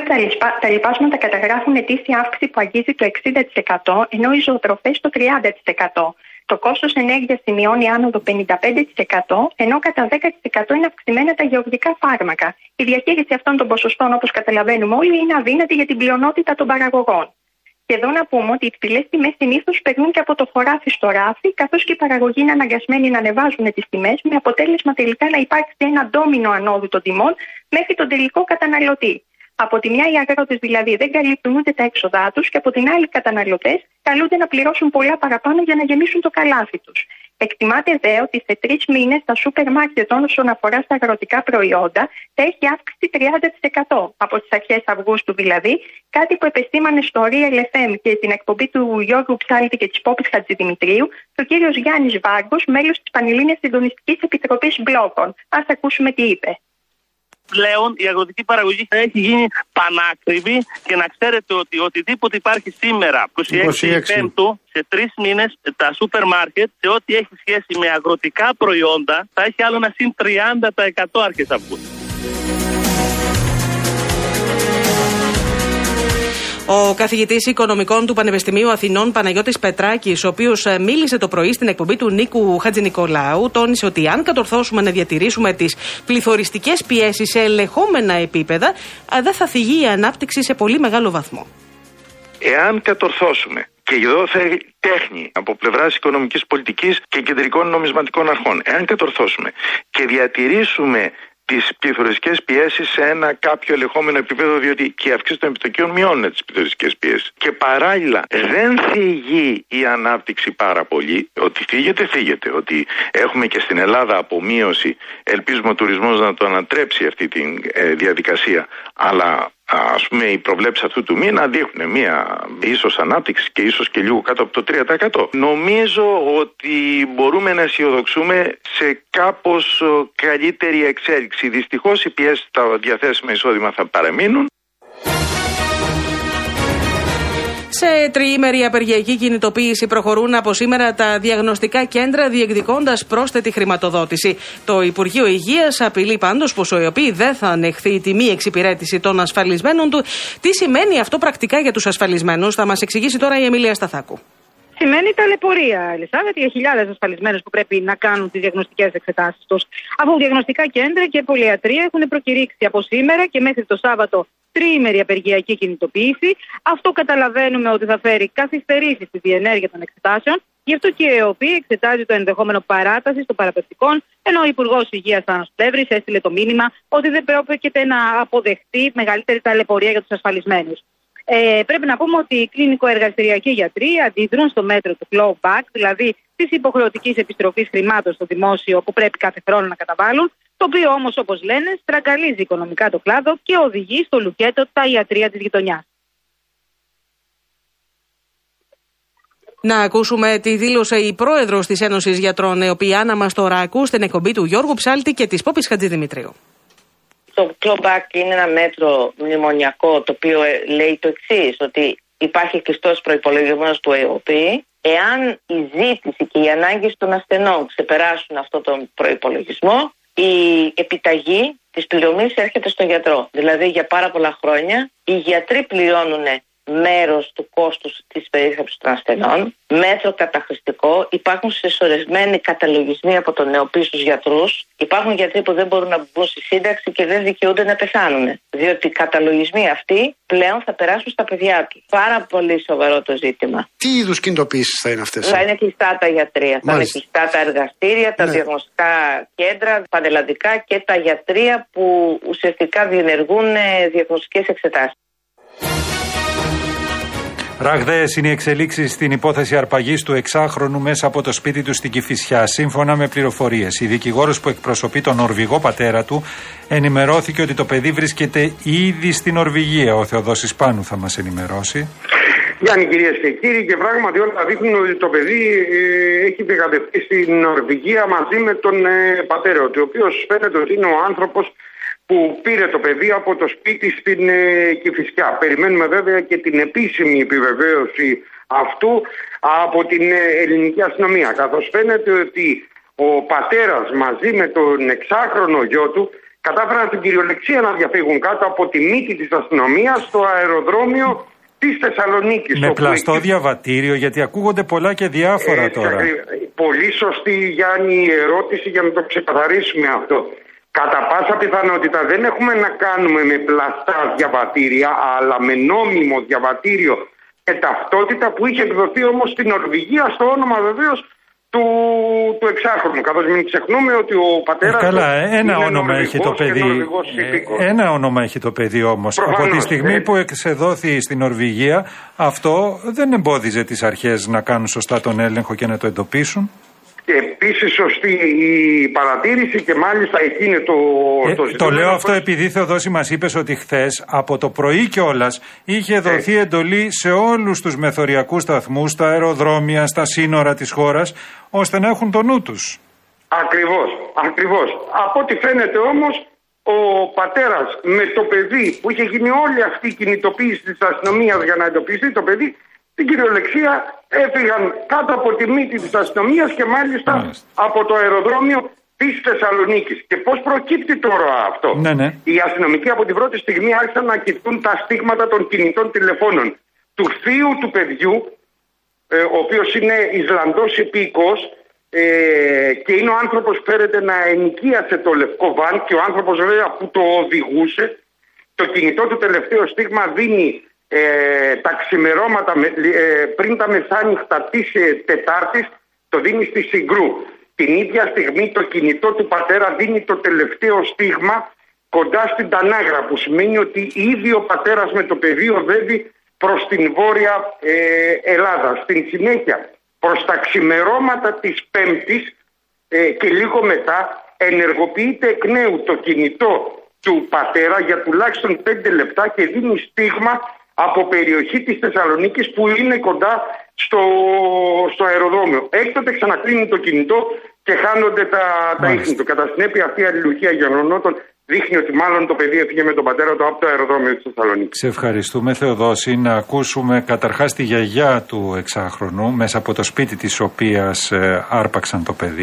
[SPEAKER 16] τα λοιπάσματα καταγράφουν ετήσια αύξηση που αγγίζει το εξήντα τοις εκατό, ενώ οι ζωοτροφές το τριάντα τοις εκατό. Το κόστος ενέργειας σημειώνει άνοδο πενήντα πέντε τοις εκατό, ενώ κατά δέκα τοις εκατό είναι αυξημένα τα γεωργικά φάρμακα. Η διαχείριση αυτών των ποσοστών, όπως καταλαβαίνουμε όλοι, είναι αδύνατη για την πλειονότητα των παραγωγών. Και εδώ να πούμε ότι οι υψηλές τιμές συνήθως περνούν και από το χωράφι στο ράφι, καθώς και οι παραγωγοί είναι αναγκασμένοι να ανεβάζουν τις τιμές, με αποτέλεσμα τελικά να υπάρξει ένα ντόμινο ανόδου των τιμών μέχρι τον τελικό καταναλωτή. Από τη μια οι αγρότες δηλαδή δεν καλύπτουν ούτε τα έξοδά τους και από την άλλη οι καταναλωτές καλούνται να πληρώσουν πολλά παραπάνω για να γεμίσουν το καλάθι τους. Εκτιμάται δε ότι σε τρεις μήνες τα σούπερ μάρκετ όσον αφορά στα αγροτικά προϊόντα θα έχει αύξηση τριάντα τοις εκατό από τις αρχές Αυγούστου δηλαδή, κάτι που επεσήμανε στο Real εφ εμ και την εκπομπή του Γιώργου Ψάλτη και της Πόπης Χατζηδημητρίου και ο κύριος Γιάννης Βάγκος, μέλος της Πανελλήνιας Συντονιστικής Επιτροπής Μπλόκων. Ας ακούσουμε τι είπε.
[SPEAKER 18] Πλέον η αγροτική παραγωγή έχει γίνει πανάκριβη και να ξέρετε ότι οτιδήποτε υπάρχει σήμερα, είκοσι έξι Πέμπτου, σε τρεις μήνες τα σούπερ μάρκετ, σε ό,τι έχει σχέση με αγροτικά προϊόντα, θα έχει άλλο ένα συν τριάντα τοις εκατό αρχές Αυγούστου.
[SPEAKER 2] Ο καθηγητής Οικονομικών του Πανεπιστημίου Αθηνών Παναγιώτης Πετράκης, ο οποίος μίλησε το πρωί στην εκπομπή του Νίκου Χατζηνικολάου, τόνισε ότι αν κατορθώσουμε να διατηρήσουμε τις πληθωριστικές πιέσεις σε ελεγχόμενα επίπεδα, δεν θα θυγεί η ανάπτυξη σε πολύ μεγάλο βαθμό.
[SPEAKER 19] Εάν κατορθώσουμε, και εδώ θα έχει τέχνη από πλευράς οικονομικής πολιτικής και κεντρικών νομισματικών αρχών, εάν κατορθώσουμε και διατηρήσουμε τις πληθωριστικές πιέσεις σε ένα κάποιο ελεγχόμενο επίπεδο, διότι και η αυξήση των επιτοκίων μειώνουν τις πληθωριστικές πιέσεις. Και παράλληλα δεν θυγεί η ανάπτυξη πάρα πολύ, ότι θίγεται, θίγεται. Ότι έχουμε και στην Ελλάδα απομείωση, ελπίζουμε ο τουρισμός να το ανατρέψει αυτή τη ε, διαδικασία, αλλά ας πούμε οι προβλέψεις αυτού του μήνα δείχνουν μια ίσως ανάπτυξη και ίσως και λίγο κάτω από το τρία τοις εκατό. Νομίζω ότι μπορούμε να αισιοδοξούμε σε κάπως καλύτερη εξέλιξη. Δυστυχώς οι πιέσεις στα διαθέσιμα εισόδημα θα παραμείνουν.
[SPEAKER 2] Σε τριήμερη απεργιακή κινητοποίηση προχωρούν από σήμερα τα διαγνωστικά κέντρα, διεκδικώντας πρόσθετη χρηματοδότηση. Το Υπουργείο Υγείας απειλεί πάντως πως ο ΕΟΠΗ δεν θα ανεχθεί τη μη εξυπηρέτηση των ασφαλισμένων του. Τι σημαίνει αυτό πρακτικά για τους ασφαλισμένους, θα μας εξηγήσει τώρα η Εμίλια Σταθάκου.
[SPEAKER 20] Σημαίνει ταλαιπωρία, Ελισάβετ, για χιλιάδες ασφαλισμένους που πρέπει να κάνουν τις διαγνωστικές εξετάσεις τους. Από διαγνωστικά κέντρα και πολυιατρία έχουν προκηρύξει από σήμερα και μέχρι το Σάββατο τριήμερη απεργιακή κινητοποίηση. Αυτό καταλαβαίνουμε ότι θα φέρει καθυστερήσεις στη διενέργεια των εξετάσεων. Γι' αυτό και η ΕΟΠΗ εξετάζει το ενδεχόμενο παράταση των παραπευτικών, ενώ ο Υπουργός Υγείας Άννος Πλεύρης έστειλε το μήνυμα ότι δεν πρόκειται να αποδεχτεί μεγαλύτερη ταλαιπωρία για τους ασφαλισμένους. Ε, πρέπει να πούμε ότι οι κλινικο-εργαστηριακοί γιατροί αντιδρούν στο μέτρο του clawback, δηλαδή της υποχρεωτικής επιστροφής χρημάτων στο δημόσιο που πρέπει κάθε χρόνο να καταβάλουν, το οποίο όμως, όπως λένε, στραγγαλίζει οικονομικά το κλάδο και οδηγεί στο λουκέτο τα ιατρεία της γειτονιάς.
[SPEAKER 2] Να ακούσουμε τι δήλωσε η πρόεδρος της Ένωσης Γιατρών, η οποία Άννα Μαστοράκου, στην εκπομπή του Γιώργου Ψάλτη και της Πόπης Χατζηδημητρίου.
[SPEAKER 21] Το clawback είναι ένα μέτρο μνημονιακό το οποίο λέει το εξής, ότι υπάρχει κλειστός προϋπολογισμός του ΕΟΠΗ. Εάν η ζήτηση και οι ανάγκες των ασθενών ξεπεράσουν αυτόν τον προϋπολογισμό, η επιταγή της πληρωμής έρχεται στο γιατρό. Δηλαδή για πάρα πολλά χρόνια οι γιατροί πληρώνουν μέρος του κόστους της περίθαλψης των ασθενών, μέτρο καταχρηστικό. Υπάρχουν συσσωρευμένοι καταλογισμοί από τον ΕΟΠΗ στους γιατρούς. Υπάρχουν γιατροί που δεν μπορούν να μπουν στη σύνταξη και δεν δικαιούνται να πεθάνουν. Διότι οι καταλογισμοί αυτοί πλέον θα περάσουν στα παιδιά τους. Πάρα πολύ σοβαρό το ζήτημα.
[SPEAKER 22] Τι είδους κινητοποιήσεις θα είναι αυτές?
[SPEAKER 21] Θα είναι κλειστά τα γιατρία, θα είναι κλειστά τα εργαστήρια, τα ναι. διαγνωστικά κέντρα, πανελλαδικά και τα γιατρία που ουσιαστικά διενεργούν διαγνωστικές εξετάσεις.
[SPEAKER 1] Ραγδαίες είναι οι εξελίξεις στην υπόθεση αρπαγής του εξάχρονου μέσα από το σπίτι του στην Κηφισιά. Σύμφωνα με πληροφορίες, η δικηγόρος που εκπροσωπεί τον Νορβηγό πατέρα του ενημερώθηκε ότι το παιδί βρίσκεται ήδη στην Νορβηγία. Ο Θεοδόσης Πάνου θα μας ενημερώσει.
[SPEAKER 23] Γιάννη, κυρίες και κύριοι, και πράγματι όλα δείχνουν ότι το παιδί ε, έχει διεκατευτεί στην Νορβηγία μαζί με τον ε, πατέρα του, ο οποίος φαίνεται ότι είναι ο άνθρωπος που πήρε το παιδί από το σπίτι στην ε, Κηφισιά. Περιμένουμε βέβαια και την επίσημη επιβεβαίωση αυτού από την ε, ελληνική αστυνομία, καθώς φαίνεται ότι ο πατέρας μαζί με τον εξάχρονο γιο του κατάφεραν στην κυριολεξία να διαφύγουν κάτω από τη μύτη της αστυνομίας στο αεροδρόμιο της Θεσσαλονίκης.
[SPEAKER 1] Με πλαστό εκεί διαβατήριο, γιατί ακούγονται πολλά και διάφορα ε, τώρα.
[SPEAKER 23] Πολύ σωστή, Γιάννη, η ερώτηση για να το ξεκαθαρίσουμε αυτό. Κατά πάσα πιθανότητα δεν έχουμε να κάνουμε με πλαστά διαβατήρια, αλλά με νόμιμο διαβατήριο και ταυτότητα που είχε εκδοθεί όμως στην Νορβηγία στο όνομα βεβαίως του, του εξάχρονου. Καθώς μην ξεχνούμε ότι ο πατέρας...
[SPEAKER 1] Ε, καλά, ένα όνομα έχει το παιδί. Ε, ένα όνομα έχει το παιδί όμως.
[SPEAKER 23] Προφανώς,
[SPEAKER 1] από τη στιγμή ε... που εξεδόθη στην Νορβηγία, αυτό δεν εμπόδιζε τις αρχές να κάνουν σωστά τον έλεγχο και να το εντοπίσουν.
[SPEAKER 23] Και επίσης σωστή η παρατήρηση και μάλιστα εκείνη το,
[SPEAKER 1] ε,
[SPEAKER 23] το
[SPEAKER 1] ζητούμενο. Το λέω αυτό επειδή, Θεοδόση, μας είπες ότι χθες από το πρωί κιόλας είχε δοθεί ε. εντολή σε όλους τους μεθοριακούς σταθμούς, στα αεροδρόμια, στα σύνορα της χώρας, ώστε να έχουν το νου τους.
[SPEAKER 23] Ακριβώς, ακριβώς. Από ό,τι φαίνεται όμως, ο πατέρας με το παιδί που είχε γίνει όλη αυτή η κινητοποίηση της αστυνομίας για να εντοπιστεί το παιδί, στην κυριολεξία έφυγαν κάτω από τη μύτη της αστυνομίας και μάλιστα Μάλιστα. από το αεροδρόμιο της Θεσσαλονίκης. Και πώς προκύπτει τώρα αυτό?
[SPEAKER 1] Ναι, ναι.
[SPEAKER 23] Οι αστυνομικοί από την πρώτη στιγμή άρχισαν να κοιτούν τα στίγματα των κινητών τηλεφώνων του θείου του παιδιού, ε, ο οποίος είναι Ισλανδός υπήκος ε, και είναι ο άνθρωπος που φέρεται να ενοικίασε το λευκό βαν, και ο άνθρωπος βέβαια που το οδηγούσε. Το κινητό του τελευταίο στίγμα δίνει Ε, τα ξημερώματα ε, πριν τα μεσάνυχτα της ε, Τετάρτης, το δίνει στη Συγκρού. Την ίδια στιγμή το κινητό του πατέρα δίνει το τελευταίο στίγμα κοντά στην Τανάγρα, που σημαίνει ότι ήδη ο πατέρας με το παιδί οδεύει προς την βόρεια ε, Ελλάδα. Στην συνέχεια, προς τα ξημερώματα της Πέμπτης ε, και λίγο μετά, ενεργοποιείται εκ νέου το κινητό του πατέρα για τουλάχιστον πέντε λεπτά και δίνει στίγμα από περιοχή της Θεσσαλονίκης που είναι κοντά στο, στο αεροδρόμιο. Έκτοτε ξανακλίνει το κινητό και χάνονται τα, τα ίχνη του. Κατά συνέπεια, αυτή η αλληλουχία γεγονότων δείχνει ότι μάλλον το παιδί έφυγε με τον πατέρα του από το αεροδρόμιο της Θεσσαλονίκης.
[SPEAKER 1] Σε ευχαριστούμε, Θεοδόση. Να ακούσουμε καταρχάς τη γιαγιά του εξάχρονου, μέσα από το σπίτι της οποίας ε, άρπαξαν το παιδί.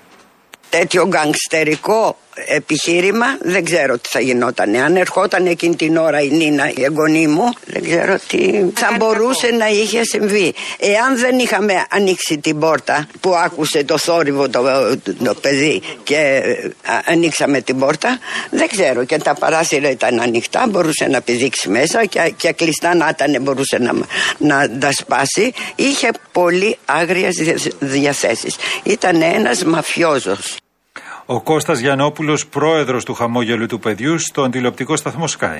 [SPEAKER 24] Τέτοιο γκαγκστερικό επιχείρημα δεν ξέρω τι θα γινόταν. Αν ερχόταν εκείνη την ώρα η Νίνα, η εγγονή μου, δεν ξέρω τι θα μπορούσε να είχε συμβεί. Εάν δεν είχαμε ανοίξει την πόρτα που άκουσε το θόρυβο το, το παιδί και ανοίξαμε την πόρτα, δεν ξέρω, και τα παράθυρα ήταν ανοιχτά, μπορούσε να πηδήξει μέσα και, και κλειστά να ήταν, μπορούσε να, να τα σπάσει. Είχε πολύ άγριες διαθέσεις. Ήταν ένας μαφιόζος.
[SPEAKER 1] Ο Κώστας Γιαννόπουλος, πρόεδρος του Χαμόγελου του Παιδιού, στον τηλεοπτικό σταθμό Sky.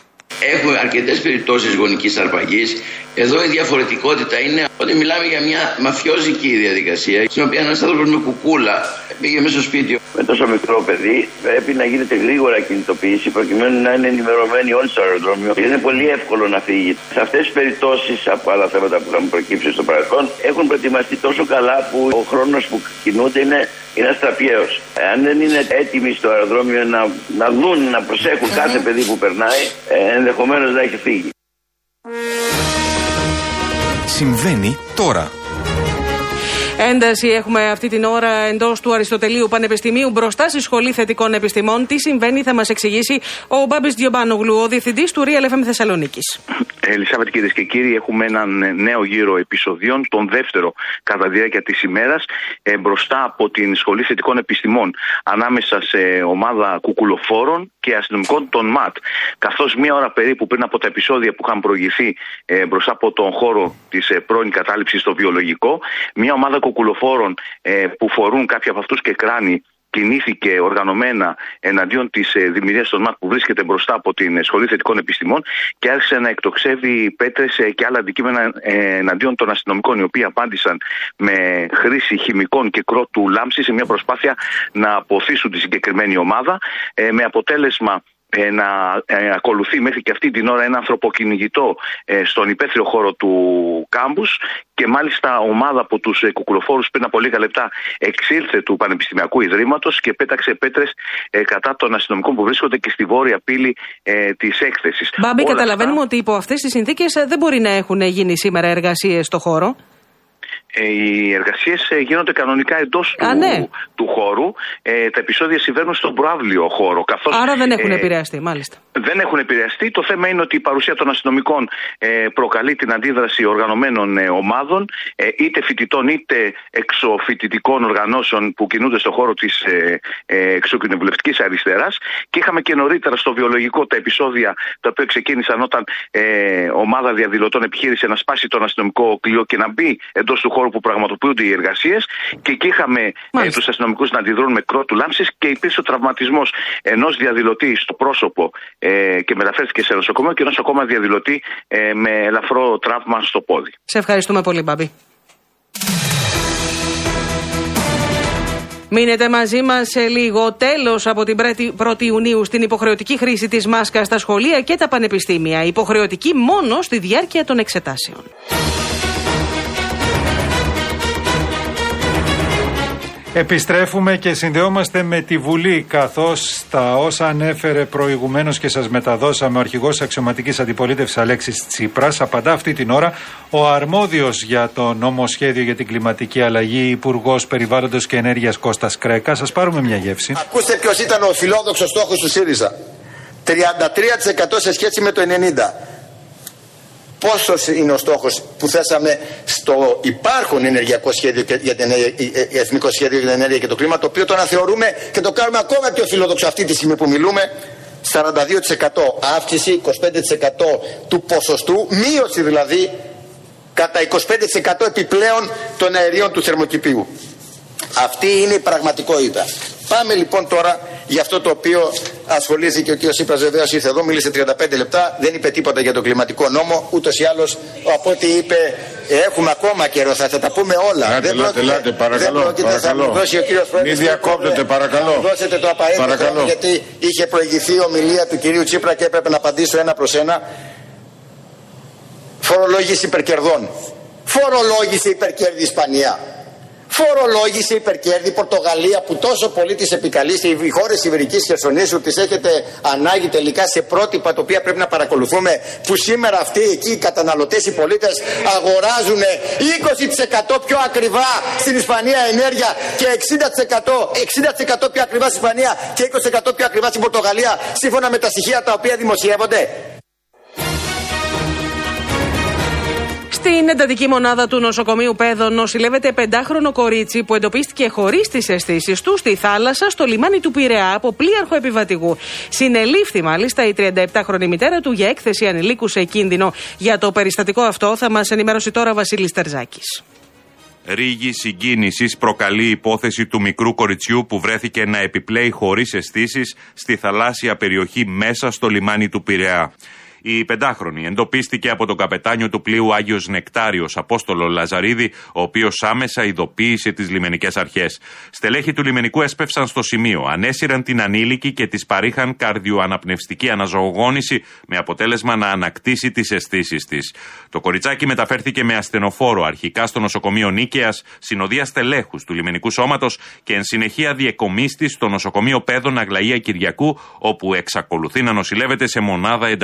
[SPEAKER 25] Έχουμε αρκετές περιπτώσεις γονικής αρπαγής. Εδώ η διαφορετικότητα είναι ότι μιλάμε για μια μαφιόζικη διαδικασία, στην οποία ένας άνθρωπος με κουκούλα πήγε μέσα στο σπίτι. Με τόσο μικρό παιδί πρέπει να γίνεται γρήγορα κινητοποίηση προκειμένου να είναι ενημερωμένοι όλοι στο αεροδρόμιο. Είναι πολύ εύκολο να φύγει. Σε αυτές τις περιπτώσεις, από άλλα θέματα που είχαν προκύψει στο παρελθόν, έχουν προετοιμαστεί τόσο καλά που ο χρόνος που κινούνται είναι, είναι αστραπιαίος. Αν δεν είναι έτοιμοι στο αεροδρόμιο να, να δουν, να προσέχουν κάθε παιδί που περνάει, ενδεχομένως να έχει φύγει.
[SPEAKER 3] συμβαίνει τώρα.
[SPEAKER 2] Ένταση έχουμε αυτή την ώρα εντός του Αριστοτελείου Πανεπιστημίου μπροστά στη Σχολή Θετικών Επιστημών. Τι συμβαίνει θα μας εξηγήσει ο Μπάμπης Διομπάνογλου, ο διευθυντής του Real εφ εμ Θεσσαλονίκης.
[SPEAKER 4] Ελισάβετ, κυρίες και κύριοι, έχουμε έναν νέο γύρο επεισοδίων, τον δεύτερο κατά τη διάρκεια της ημέρας, ε, μπροστά από την Σχολή Θετικών Επιστημών, ανάμεσα σε ομάδα κουκουλοφόρων και αστυνομικών των ΜΑΤ. Καθώς μία ώρα περίπου πριν από τα επεισόδια που είχαν προηγηθεί ε, μπροστά από τον χώρο της ε, πρώην κατάληψης στο βιολογικό, μία ομάδα κουκουλοφόρων ε, που φορούν κάποιοι από αυτούς και κράνη κινήθηκε οργανωμένα εναντίον της ε, δημιουργίας των ΜΑΤ που βρίσκεται μπροστά από την ε, Σχολή Θετικών Επιστημών και άρχισε να εκτοξεύει πέτρες ε, και άλλα αντικείμενα ε, εναντίον των αστυνομικών, οι οποίοι απάντησαν με χρήση χημικών και κρότου λάμψη σε μια προσπάθεια να αποθήσουν τη συγκεκριμένη ομάδα, ε, με αποτέλεσμα Ε, να ε, ακολουθεί μέχρι και αυτή την ώρα ένα ανθρωποκυνηγητό ε, στον υπαίθριο χώρο του κάμπους, και μάλιστα ομάδα από τους ε, κουκουλοφόρους πριν από λίγα λεπτά εξήλθε του Πανεπιστημιακού Ιδρύματος και πέταξε πέτρες ε, κατά των αστυνομικών που βρίσκονται και στη βόρεια πύλη ε, της έκθεσης.
[SPEAKER 2] Μπάμπη, καταλαβαίνουμε αυτά... ότι υπό αυτές τις συνθήκες ε, δεν μπορεί να έχουν γίνει σήμερα εργασίες στο χώρο.
[SPEAKER 4] Οι εργασίες γίνονται κανονικά εντός του,
[SPEAKER 2] ναι.
[SPEAKER 4] του χώρου. Ε, τα επεισόδια συμβαίνουν στον προαύλιο χώρο. Καθώς,
[SPEAKER 2] Άρα δεν έχουν
[SPEAKER 4] ε,
[SPEAKER 2] επηρεαστεί, μάλιστα.
[SPEAKER 4] Δεν έχουν επηρεαστεί. Το θέμα είναι ότι η παρουσία των αστυνομικών ε, προκαλεί την αντίδραση οργανωμένων ε, ομάδων, ε, είτε φοιτητών είτε εξωφοιτητικών οργανώσεων που κινούνται στον χώρο της ε, ε, εξωκοινοβουλευτικής αριστεράς. Και είχαμε και νωρίτερα στο βιολογικό τα επεισόδια τα οποία ξεκίνησαν όταν ε, ομάδα διαδηλωτών επιχείρησε να σπάσει τον αστυνομικό κλειό και να μπει εντός του χώρου που πραγματοποιούνται οι εργασίες, και εκεί είχαμε ε, τους αστυνομικούς να αντιδρούν με κρότου λάμψης και υπήρξε ο τραυματισμός ενός διαδηλωτή στο πρόσωπο ε, και μεταφέρθηκε σε νοσοκομείο, και ενός ακόμα διαδηλωτή ε, με ελαφρό τραύμα στο πόδι.
[SPEAKER 2] Σε ευχαριστούμε πολύ, Μπάμπη. Μείνετε μαζί μας σε λίγο. Τέλος από την πρώτη Ιουνίου στην υποχρεωτική χρήση της μάσκας στα σχολεία και τα πανεπιστήμια. Υποχρεωτική μόνο στη διάρκεια των εξετάσεων.
[SPEAKER 1] Επιστρέφουμε και συνδεόμαστε με τη Βουλή, καθώς τα όσα ανέφερε προηγουμένως και σας μεταδώσαμε ο αρχηγός αξιωματικής αντιπολίτευσης Αλέξης Τσίπρας, απαντά αυτή την ώρα ο αρμόδιος για το νομοσχέδιο για την κλιματική αλλαγή, Υπουργός Περιβάλλοντος και Ενέργειας Κώστας Κρέκα. Σας πάρουμε μια γεύση.
[SPEAKER 5] Ακούστε ποιος ήταν ο φιλόδοξος στόχος του ΣΥΡΙΖΑ. τριάντα τρία τοις εκατό σε σχέση με το ενενήντα τοις εκατό. Πόσος είναι ο στόχος που θέσαμε στο υπάρχον ενεργειακό σχέδιο για την ενέργεια, εθνικό σχέδιο για την ενέργεια και το κλίμα, το οποίο το αναθεωρούμε και το κάνουμε ακόμα πιο φιλόδοξο αυτή τη στιγμή που μιλούμε. σαράντα δύο τοις εκατό αύξηση, είκοσι πέντε τοις εκατό του ποσοστού, μείωση δηλαδή κατά είκοσι πέντε τοις εκατό επιπλέον των αερίων του θερμοκηπίου. Αυτή είναι η πραγματικότητα. Πάμε λοιπόν τώρα για αυτό το οποίο ασχολήθηκε και ο κ. Τσίπρας. Βεβαίως ήρθε εδώ, μίλησε τριάντα πέντε λεπτά, δεν είπε τίποτα για τον κλιματικό νόμο. Ούτως ή άλλως, από ό,τι είπε, έχουμε ακόμα καιρό, θα, θα τα πούμε όλα.
[SPEAKER 6] Ελάτε,
[SPEAKER 5] δεν
[SPEAKER 6] ελάτε, ελάτε, παρακαλώ.
[SPEAKER 5] Δεν πρόκειται, θα μου δώσει ο κύριος Πρόεδρος.
[SPEAKER 6] Μην διακόπτετε, παρακαλώ.
[SPEAKER 5] Θα μου δώσετε το απαραίτητο, γιατί είχε προηγηθεί η ομιλία του κυρίου Τσίπρα και έπρεπε να απαντήσω ένα προς ένα. Φορολόγηση υπερκερδών. Φορολόγηση υπερκέρδη Ισπανία. Φορολόγηση υπερκέρδη Πορτογαλία, που τόσο πολύ τις επικαλείστε. Οι χώρες Ιβηρικής Χερσονήσου τις έχετε ανάγκη τελικά σε πρότυπα τα οποία πρέπει να παρακολουθούμε, που σήμερα αυτοί εκεί οι καταναλωτές, οι πολίτες αγοράζουν είκοσι τοις εκατό πιο ακριβά στην Ισπανία ενέργεια και εξήντα τοις εκατό, εξήντα τοις εκατό πιο ακριβά στην Ισπανία και είκοσι τοις εκατό πιο ακριβά στην Πορτογαλία, σύμφωνα με τα στοιχεία τα οποία δημοσιεύονται.
[SPEAKER 2] Στην εντατική μονάδα του νοσοκομείου Πέδων νοσηλεύεται πεντάχρονο κορίτσι που εντοπίστηκε χωρίς τις αισθήσεις του στη θάλασσα στο λιμάνι του Πειραιά από πλοίαρχο επιβατηγού. Συνελήφθη μάλιστα η τριανταεπτάχρονη μητέρα του για έκθεση ανηλίκου σε κίνδυνο. Για το περιστατικό αυτό θα μας ενημερώσει τώρα ο Βασίλης Τερζάκης.
[SPEAKER 8] Ρίγη συγκίνησης προκαλεί η υπόθεση του μικρού κοριτσιού που βρέθηκε να επιπλέει χωρίς αισθήσεις στη θαλάσσια περιοχή μέσα στο λιμάνι του Πειραιά. Η πεντάχρονη εντοπίστηκε από τον καπετάνιο του πλοίου Άγιος Νεκτάριος, Απόστολο Λαζαρίδη, ο οποίος άμεσα ειδοποίησε τις λιμενικές αρχές. Στελέχη του λιμενικού έσπευσαν στο σημείο, ανέσυραν την ανήλικη και της παρήχαν καρδιοαναπνευστική αναζωογόνηση, με αποτέλεσμα να ανακτήσει τις αισθήσεις της. Το κοριτσάκι μεταφέρθηκε με ασθενοφόρο αρχικά στο νοσοκομείο Νίκαιας, συνοδεία στελέχους του λιμενικού σώματος, και εν συνεχεία διεκομίστη στο νοσοκομείο Πέδων Αγλαία Κυριακού, όπου εξακολουθεί να νοσηλεύεται σε μονάδα εντατικής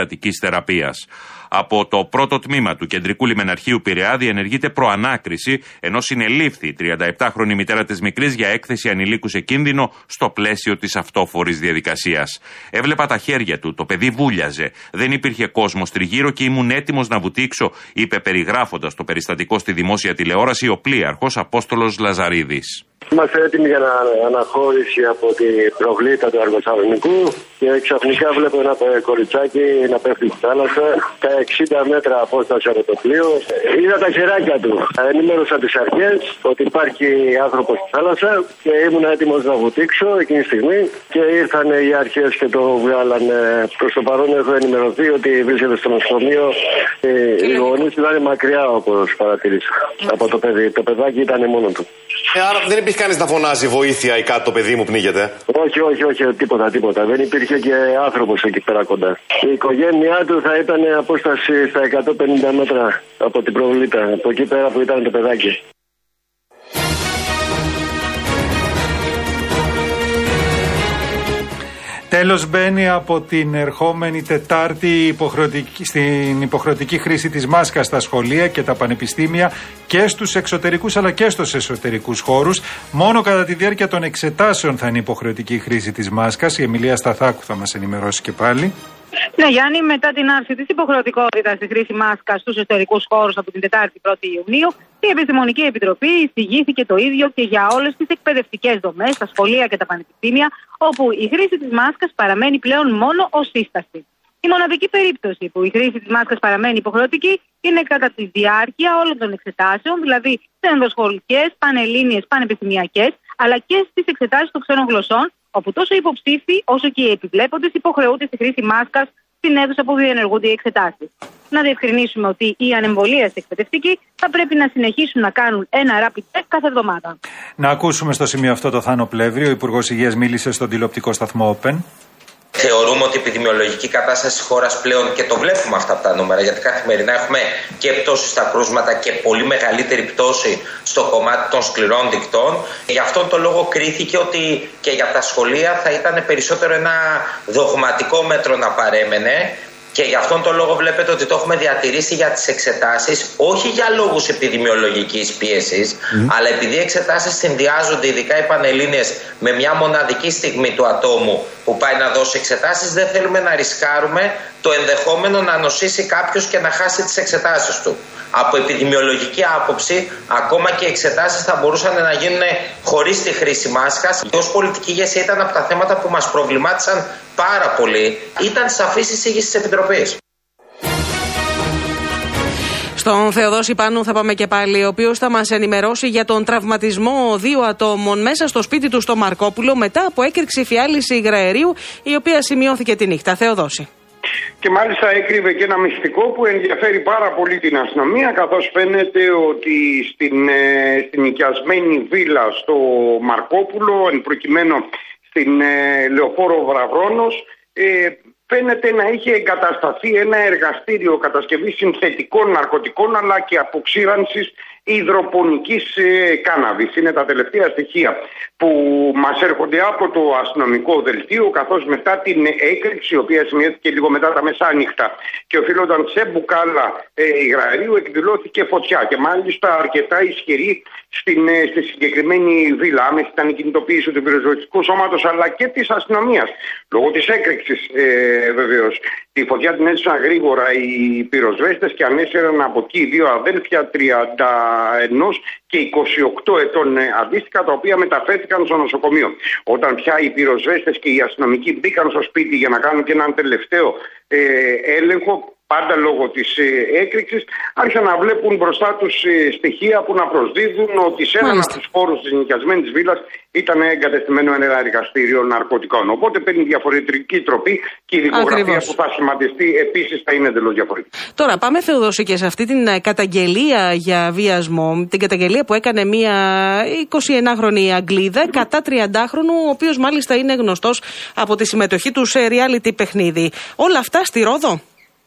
[SPEAKER 8] θεραπείας. Από το πρώτο τμήμα του Κεντρικού Λιμεναρχείου Πειραιά διενεργείται προανάκριση, ενώ συνελήφθη η τριανταεπτάχρονη μητέρα της μικρής για έκθεση ανηλίκου σε κίνδυνο στο πλαίσιο της αυτόφορης διαδικασίας. Έβλεπα τα χέρια του, το παιδί βούλιαζε. Δεν υπήρχε κόσμος τριγύρω και ήμουν έτοιμος να βουτήξω, είπε περιγράφοντας το περιστατικό στη δημόσια τηλεόραση ο πλοίαρχος Απόστολος Λαζαρίδης.
[SPEAKER 3] Είμαστε έτοιμοι για αναχώρηση από την προβλήτα του Αργοθαλονικού και ξαφνικά βλέπω ένα κοριτσάκι να πέφτει στη θάλασσα. Τα εξήντα μέτρα απόσταση από το πλοίο. Είδα τα χεράκια του. Ενημέρωσα τις αρχές ότι υπάρχει άνθρωπος στη θάλασσα και ήμουν έτοιμος να βουτήξω εκείνη τη στιγμή και ήρθαν οι αρχές και το βγάλανε. Προς το παρόν έχω ενημερωθεί ότι βρίσκεται στο νοσοκομείο. Οι γονείς ήταν μακριά, όπως παρατηρήσα, από το παιδί. Το παιδάκι ήταν μόνο του.
[SPEAKER 9] Ε, άρα δεν υπήρχε κανείς να φωνάζει βοήθεια ή κάτι, το παιδί μου πνίγεται?
[SPEAKER 3] Όχι, όχι, όχι, τίποτα, τίποτα. Δεν υπήρχε και άνθρωπος εκεί πέρα κοντά. Η οικογένειά του θα ήταν απόσταση στα εκατόν πενήντα μέτρα από την προβλήτα, από εκεί πέρα που ήταν το παιδάκι.
[SPEAKER 1] Τέλος μπαίνει από την ερχόμενη Τετάρτη υποχρεωτική, στην υποχρεωτική χρήση της μάσκας στα σχολεία και τα πανεπιστήμια και στους εξωτερικούς αλλά και στους εσωτερικούς χώρους. Μόνο κατά τη διάρκεια των εξετάσεων θα είναι υποχρεωτική χρήση της μάσκας. Η Εμιλία Σταθάκου θα μας ενημερώσει και πάλι.
[SPEAKER 20] Ναι, Γιάννη, μετά την άρση της υποχρεωτικότητας στη χρήση μάσκας στους εσωτερικούς χώρους από την Τετάρτη πρώτη Ιουνίου, η Επιστημονική Επιτροπή εισηγήθηκε το ίδιο και για όλες τις εκπαιδευτικές δομές, τα σχολεία και τα πανεπιστήμια, όπου η χρήση της μάσκας παραμένει πλέον μόνο ως σύσταση. Η μοναδική περίπτωση που η χρήση της μάσκας παραμένει υποχρεωτική είναι κατά τη διάρκεια όλων των εξετάσεων, δηλαδή σε ενδοσχολικές, πανελλήνιες, πανεπιστημιακές, αλλά και στις εξετάσεις των ξένων γλωσσών, όπου τόσο οι υποψήφοι όσο και οι επιβλέποντες υποχρεούνται στη χρήση μάσκας στην αίθουσα που διενεργούνται οι εξετάσεις. Να διευκρινίσουμε ότι οι ανεμβολίαστοι εκπαιδευτικοί θα πρέπει να συνεχίσουν να κάνουν ένα rapid test κάθε εβδομάδα.
[SPEAKER 1] Να ακούσουμε στο σημείο αυτό το Θάνο Πλεύρη. Ο Υπουργός Υγείας μίλησε στον τηλεοπτικό σταθμό Open.
[SPEAKER 10] Θεωρούμε ότι η επιδημιολογική κατάσταση της χώρας πλέον, και το βλέπουμε αυτά από τα νούμερα, γιατί καθημερινά έχουμε και πτώση στα κρούσματα και πολύ μεγαλύτερη πτώση στο κομμάτι των σκληρών δικτών. Γι' αυτόν τον λόγο κρίθηκε ότι και για τα σχολεία θα ήταν περισσότερο ένα δογματικό μέτρο να παρέμενε. Και γι' αυτόν τον λόγο βλέπετε ότι το έχουμε διατηρήσει για τις εξετάσεις, όχι για λόγους επιδημιολογικής πίεσης, mm. αλλά επειδή οι εξετάσεις συνδυάζονται, ειδικά οι πανελλήνιες, με μια μοναδική στιγμή του ατόμου που πάει να δώσει εξετάσεις, δεν θέλουμε να ρισκάρουμε το ενδεχόμενο να νοσήσει κάποιος και να χάσει τις εξετάσεις του. Από επιδημιολογική άποψη, ακόμα και οι εξετάσεις θα μπορούσαν να γίνουν χωρίς τη χρήση μάσκας. Και ως πολιτική ηγεσία ήταν από τα θέματα που μας προβλημάτισαν πάρα πολύ. Ήταν σαφής εισήγηση της Επιτροπής.
[SPEAKER 2] Στον Θεοδόση Πάνου θα πάμε και πάλι, ο οποίος θα μας ενημερώσει για τον τραυματισμό δύο ατόμων μέσα στο σπίτι του στο Μαρκόπουλο μετά από έκρηξη φιάλιση υγραερίου, η οποία σημειώθηκε τη νύχτα. Θεοδόση.
[SPEAKER 23] Και μάλιστα έκρυβε και ένα μυστικό που ενδιαφέρει πάρα πολύ την αστυνομία, καθώς φαίνεται ότι στην, ε, στην νοικιασμένη βίλα στο Μαρκόπουλο, εν προκειμένου στην ε, Λεωφόρο Βραβρώνος, ε, φαίνεται να είχε εγκατασταθεί ένα εργαστήριο κατασκευής συνθετικών ναρκωτικών αλλά και αποξήρανσης υδροπονικής ε, κάναβης. Είναι τα τελευταία στοιχεία που μας έρχονται από το αστυνομικό δελτίο, καθώς μετά την έκρηξη, η οποία σημειώθηκε λίγο μετά τα μεσάνυχτα και οφείλονταν σε μπουκάλα ε, υγραερίου, εκδηλώθηκε φωτιά και μάλιστα αρκετά ισχυρή στην, ε, στη συγκεκριμένη βίλα. Άμεση ήταν η κινητοποίηση του πυροσβεστικού σώματος αλλά και της αστυνομίας. Λόγω της έκρηξης ε, βεβαίως. Τη φωτιά την έζησαν γρήγορα οι πυροσβέστες και ανέσαιραν από εκεί δύο αδέλφια τριάντα ένα και είκοσι οκτώ ετών αντίστοιχα, τα οποία μεταφέρθηκαν στο νοσοκομείο. Όταν πια οι πυροσβέστες και οι αστυνομικοί μπήκαν στο σπίτι για να κάνουν και έναν τελευταίο ε, έλεγχο, πάντα λόγω της ε, έκρηξης, άρχισαν να βλέπουν μπροστά τους ε, στοιχεία που να προσδίδουν ότι σε έναν από τους χώρους της νοικιασμένης βίλας ήταν εγκατεστημένο ένα εργαστήριο ναρκωτικών. Οπότε παίρνει διαφορετική τροπή και η δικογραφία που θα σχηματιστεί επίσης θα είναι εντελώς διαφορετική.
[SPEAKER 2] Τώρα πάμε, Θεοδόση, και σε αυτή την καταγγελία για βιασμό, την καταγγελία που έκανε μια εικοσιενάχρονη Αγγλίδα mm-hmm. κατά τριαντάχρονου, ο οποίος μάλιστα είναι γνωστός από τη συμμετοχή του σε reality παιχνίδι. Όλα αυτά στη Ρόδο.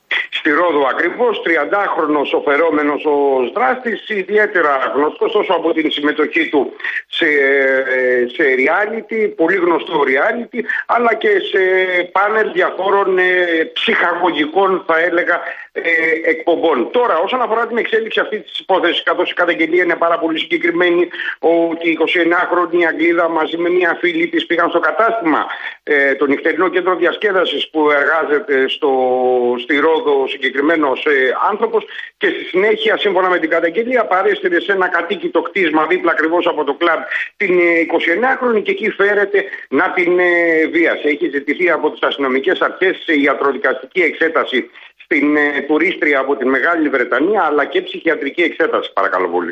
[SPEAKER 23] Στη Ρόδο ακριβώς, τριαντάχρονος ο φερόμενος ο δράστης, ιδιαίτερα γνωστός τόσο από την συμμετοχή του σε, σε reality, πολύ γνωστό reality, αλλά και σε πάνελ διαφόρων ε, ψυχαγωγικών, θα έλεγα, ε, εκπομπών. Τώρα, όσον αφορά την εξέλιξη αυτή της υπόθεσης, καθώς η καταγγελία είναι πάρα πολύ συγκεκριμένη, ότι η εικοσιεννιάχρονη Αγγλίδα μαζί με μια φίλη της πήγαν στο κατάστημα, ε, το νυχτερινό κέντρο διασκέδασης που εργάζεται στο, στη Ρόδο, συγκεκριμένος ε, άνθρωπος, και στη συνέχεια, σύμφωνα με την καταγγελία, παρέστηρε σε ένα κατοίκητο κτίσμα δίπλα ακριβώς από το κλαμπ την ε, εικοσιεννιάχρονη και εκεί φέρεται να την ε, βίασε. Έχει ζητηθεί από τις αστυνομικές αρχές σε ιατροδικαστική εξέταση στην ε, τουρίστρια από τη Μεγάλη Βρετανία, αλλά και ψυχιατρική εξέταση, παρακαλώ πολύ.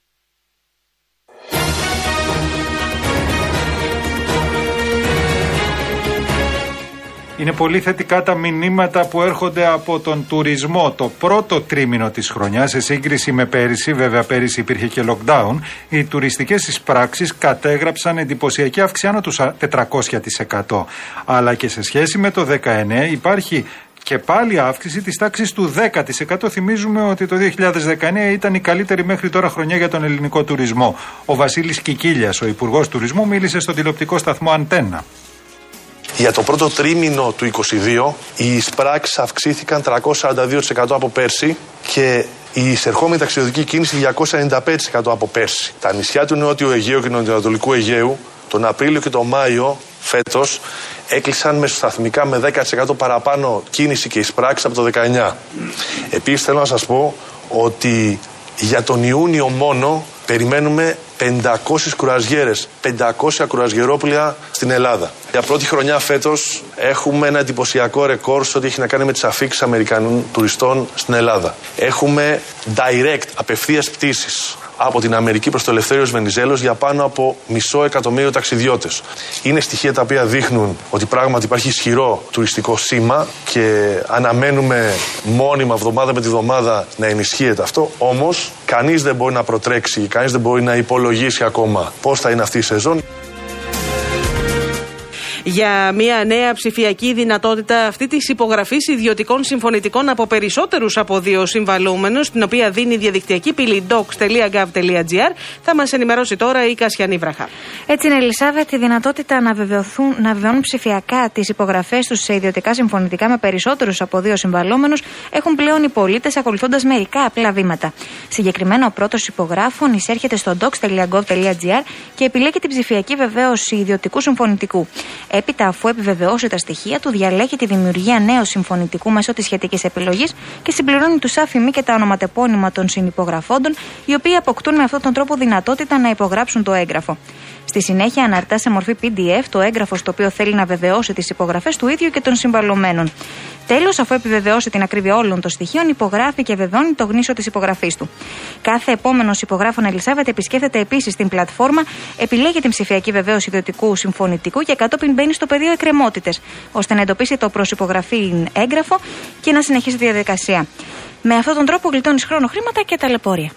[SPEAKER 1] Είναι πολύ θετικά τα μηνύματα που έρχονται από τον τουρισμό. Το πρώτο τρίμηνο της χρονιάς, σε σύγκριση με πέρυσι, βέβαια πέρυσι υπήρχε και lockdown, οι τουριστικές εισπράξεις κατέγραψαν εντυπωσιακή αύξηση άνω του τετρακόσια τοις εκατό. Αλλά και σε σχέση με το δεκαεννέα υπάρχει και πάλι αύξηση της τάξης του δέκα τοις εκατό. Θυμίζουμε ότι το δύο χιλιάδες δεκαεννέα ήταν η καλύτερη μέχρι τώρα χρονιά για τον ελληνικό τουρισμό. Ο Βασίλης Κικίλιας, ο Υπουργός Τουρισμού, μίλησε στον τηλεοπτικό σταθμό Αντένα.
[SPEAKER 7] Για το πρώτο τρίμηνο του είκοσι δύο οι εισπράξεις αυξήθηκαν τριακόσια σαράντα δύο τοις εκατό από πέρσι και η εισερχόμενη ταξιδιωτική κίνηση διακόσια ενενήντα πέντε τοις εκατό από πέρσι. Τα νησιά του Νότιου Αιγαίου και του Νοτιοανατολικού Αιγαίου τον Απρίλιο και τον Μάιο φέτος έκλεισαν μεσοσταθμικά με δέκα τοις εκατό παραπάνω κίνηση και εισπράξεις από το δεκαεννέα. Επίσης θέλω να σας πω ότι για τον Ιούνιο μόνο περιμένουμε πεντακόσιες κουραζιέρες, πεντακόσια κουραζιερόπλοια στην Ελλάδα. Για πρώτη χρονιά φέτος έχουμε ένα εντυπωσιακό ρεκόρ σε ό,τι έχει να κάνει με τις αφίξεις Αμερικανών τουριστών στην Ελλάδα. Έχουμε direct, απευθείας πτήσεις από την Αμερική προς το Ελευθέριος Βενιζέλος για πάνω από μισό εκατομμύριο ταξιδιώτες. Είναι στοιχεία τα οποία δείχνουν ότι πράγματι υπάρχει ισχυρό τουριστικό σήμα και αναμένουμε μόνιμα εβδομάδα με τη βδομάδα να ενισχύεται αυτό. Όμως κανείς δεν μπορεί να προτρέξει, κανείς δεν μπορεί να υπολογίσει ακόμα πώς θα είναι αυτή η σεζόν.
[SPEAKER 2] Για μια νέα ψηφιακή δυνατότητα αυτή τη υπογραφή ιδιωτικών συμφωνητικών από περισσότερους από δύο συμβαλόμενους, την οποία δίνει η διαδικτυακή πύλη docs τελεία gov τελεία gr, θα μας ενημερώσει τώρα η Κασιανή Βραχά.
[SPEAKER 11] Έτσι είναι, Ελισάβετ, τη δυνατότητα να, να βεβαιώνουν ψηφιακά τις υπογραφές τους σε ιδιωτικά συμφωνητικά με περισσότερους από δύο συμβαλόμενους έχουν πλέον οι πολίτες, ακολουθώντας μερικά απλά βήματα. Συγκεκριμένα, ο πρώτος υπογράφων εισέρχεται στο docs τελεία gov τελεία gr και επιλέγει την ψηφιακή βεβαίωση ιδιωτικού συμφωνητικού. Έπειτα, αφού επιβεβαιώσει τα στοιχεία του, διαλέγει τη δημιουργία νέου συμφωνητικού μέσω της σχετικής επιλογής και συμπληρώνει τους άφημοι και τα ονοματεπώνυμα των συνυπογραφόντων, οι οποίοι αποκτούν με αυτόν τον τρόπο δυνατότητα να υπογράψουν το έγγραφο. Στη συνέχεια, αναρτά σε μορφή πι ντι εφ το έγγραφο στο οποίο θέλει να βεβαιώσει τις υπογραφές του ίδιου και των συμβαλωμένων. Τέλος, αφού επιβεβαιώσει την ακρίβεια όλων των στοιχείων, υπογράφει και βεβαιώνει το γνήσιο της υπογραφής του. Κάθε επόμενος υπογράφων, Ελισάβετ, επισκέφτεται επίσης την πλατφόρμα, επιλέγει την ψηφιακή βεβαίωση ιδιωτικού συμφωνητικού και κατόπιν μπαίνει στο πεδίο εκκρεμότητες, ώστε να εντοπίσει το προσυπογραφή έγγραφο και να συνεχίσει τη διαδικασία. Με αυτόν τον τρόπο γλιτώνεις χρόνο, χρήματα και ταλαιπώρια.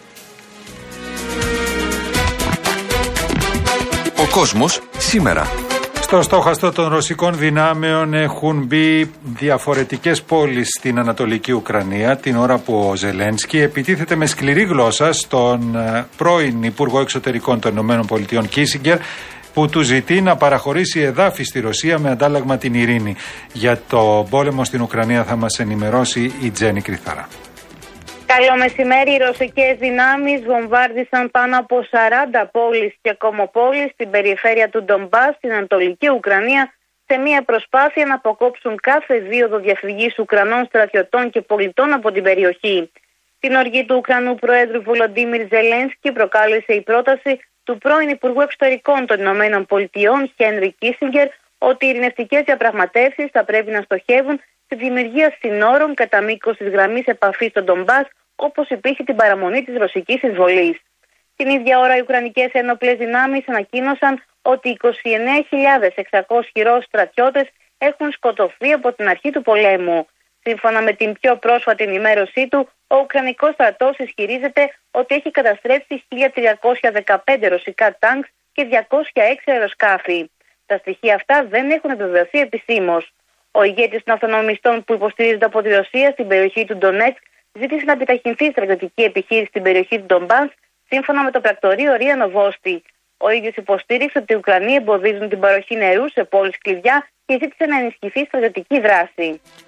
[SPEAKER 12] Ο κόσμος σήμερα.
[SPEAKER 1] Στο στόχαστρο των ρωσικών δυνάμεων έχουν μπει διαφορετικές πόλεις στην Ανατολική Ουκρανία την ώρα που ο Ζελένσκι επιτίθεται με σκληρή γλώσσα στον πρώην Υπουργό Εξωτερικών των ΗΠΑ Κίσιγκερ, που του ζητεί να παραχωρήσει εδάφη στη Ρωσία με αντάλλαγμα την ειρήνη. Για το πόλεμο στην Ουκρανία θα μας ενημερώσει η Τζέννη Κρυθάρα.
[SPEAKER 13] Καλό μεσημέρι. Οι ρωσικές δυνάμεις βομβάρδισαν πάνω από σαράντα πόλεις και κομμοπόλεις στην περιφέρεια του Ντομπάς στην Ανατολική Ουκρανία σε μια προσπάθεια να αποκόψουν κάθε δίωδο διαφυγής Ουκρανών στρατιωτών και πολιτών από την περιοχή. Την οργή του Ουκρανού Προέδρου Βολοντίμιρ Ζελένσκι προκάλεσε η πρόταση του πρώην Υπουργού Εξωτερικών των ΗΠΑ Χένρι Κίσιγκερ ότι οι ειρηνευτικές διαπραγματεύσεις θα πρέπει να στοχεύουν στη δημιουργία συνόρων κατά μήκος της γραμμής επαφής στον Ντομπάς, όπως υπήρχε την παραμονή της ρωσικής εισβολής. Την ίδια ώρα, οι Ουκρανικές ένοπλες δυνάμεις ανακοίνωσαν ότι είκοσι εννέα χιλιάδες εξακόσιοι Ρώσοι στρατιώτες έχουν σκοτωθεί από την αρχή του πολέμου. Σύμφωνα με την πιο πρόσφατη ενημέρωσή του, ο Ουκρανικός στρατός ισχυρίζεται ότι έχει καταστρέψει χίλια τριακόσια δεκαπέντε ρωσικά τάγκς και διακόσια έξι αεροσκάφη. Τα στοιχεία αυτά δεν έχουν επιβεβαιωθεί επισήμως. Ο Ο ηγέτης των αυτονομιστών που υποστηρίζονται από τη Ρωσία στην περιοχή του Ντονέτσκ ζήτησε να επιταχυνθεί η στρατιωτική επιχείρηση στην περιοχή του Ντομπάνσκ, σύμφωνα με το πρακτορείο Ρία Νοβόστη. Ο ίδιος υποστήριξε ότι οι Ουκρανοί εμποδίζουν την παροχή νερού σε πόλεις κλειδιά και ζήτησε να ενισχυθεί η στρατιωτική δράση.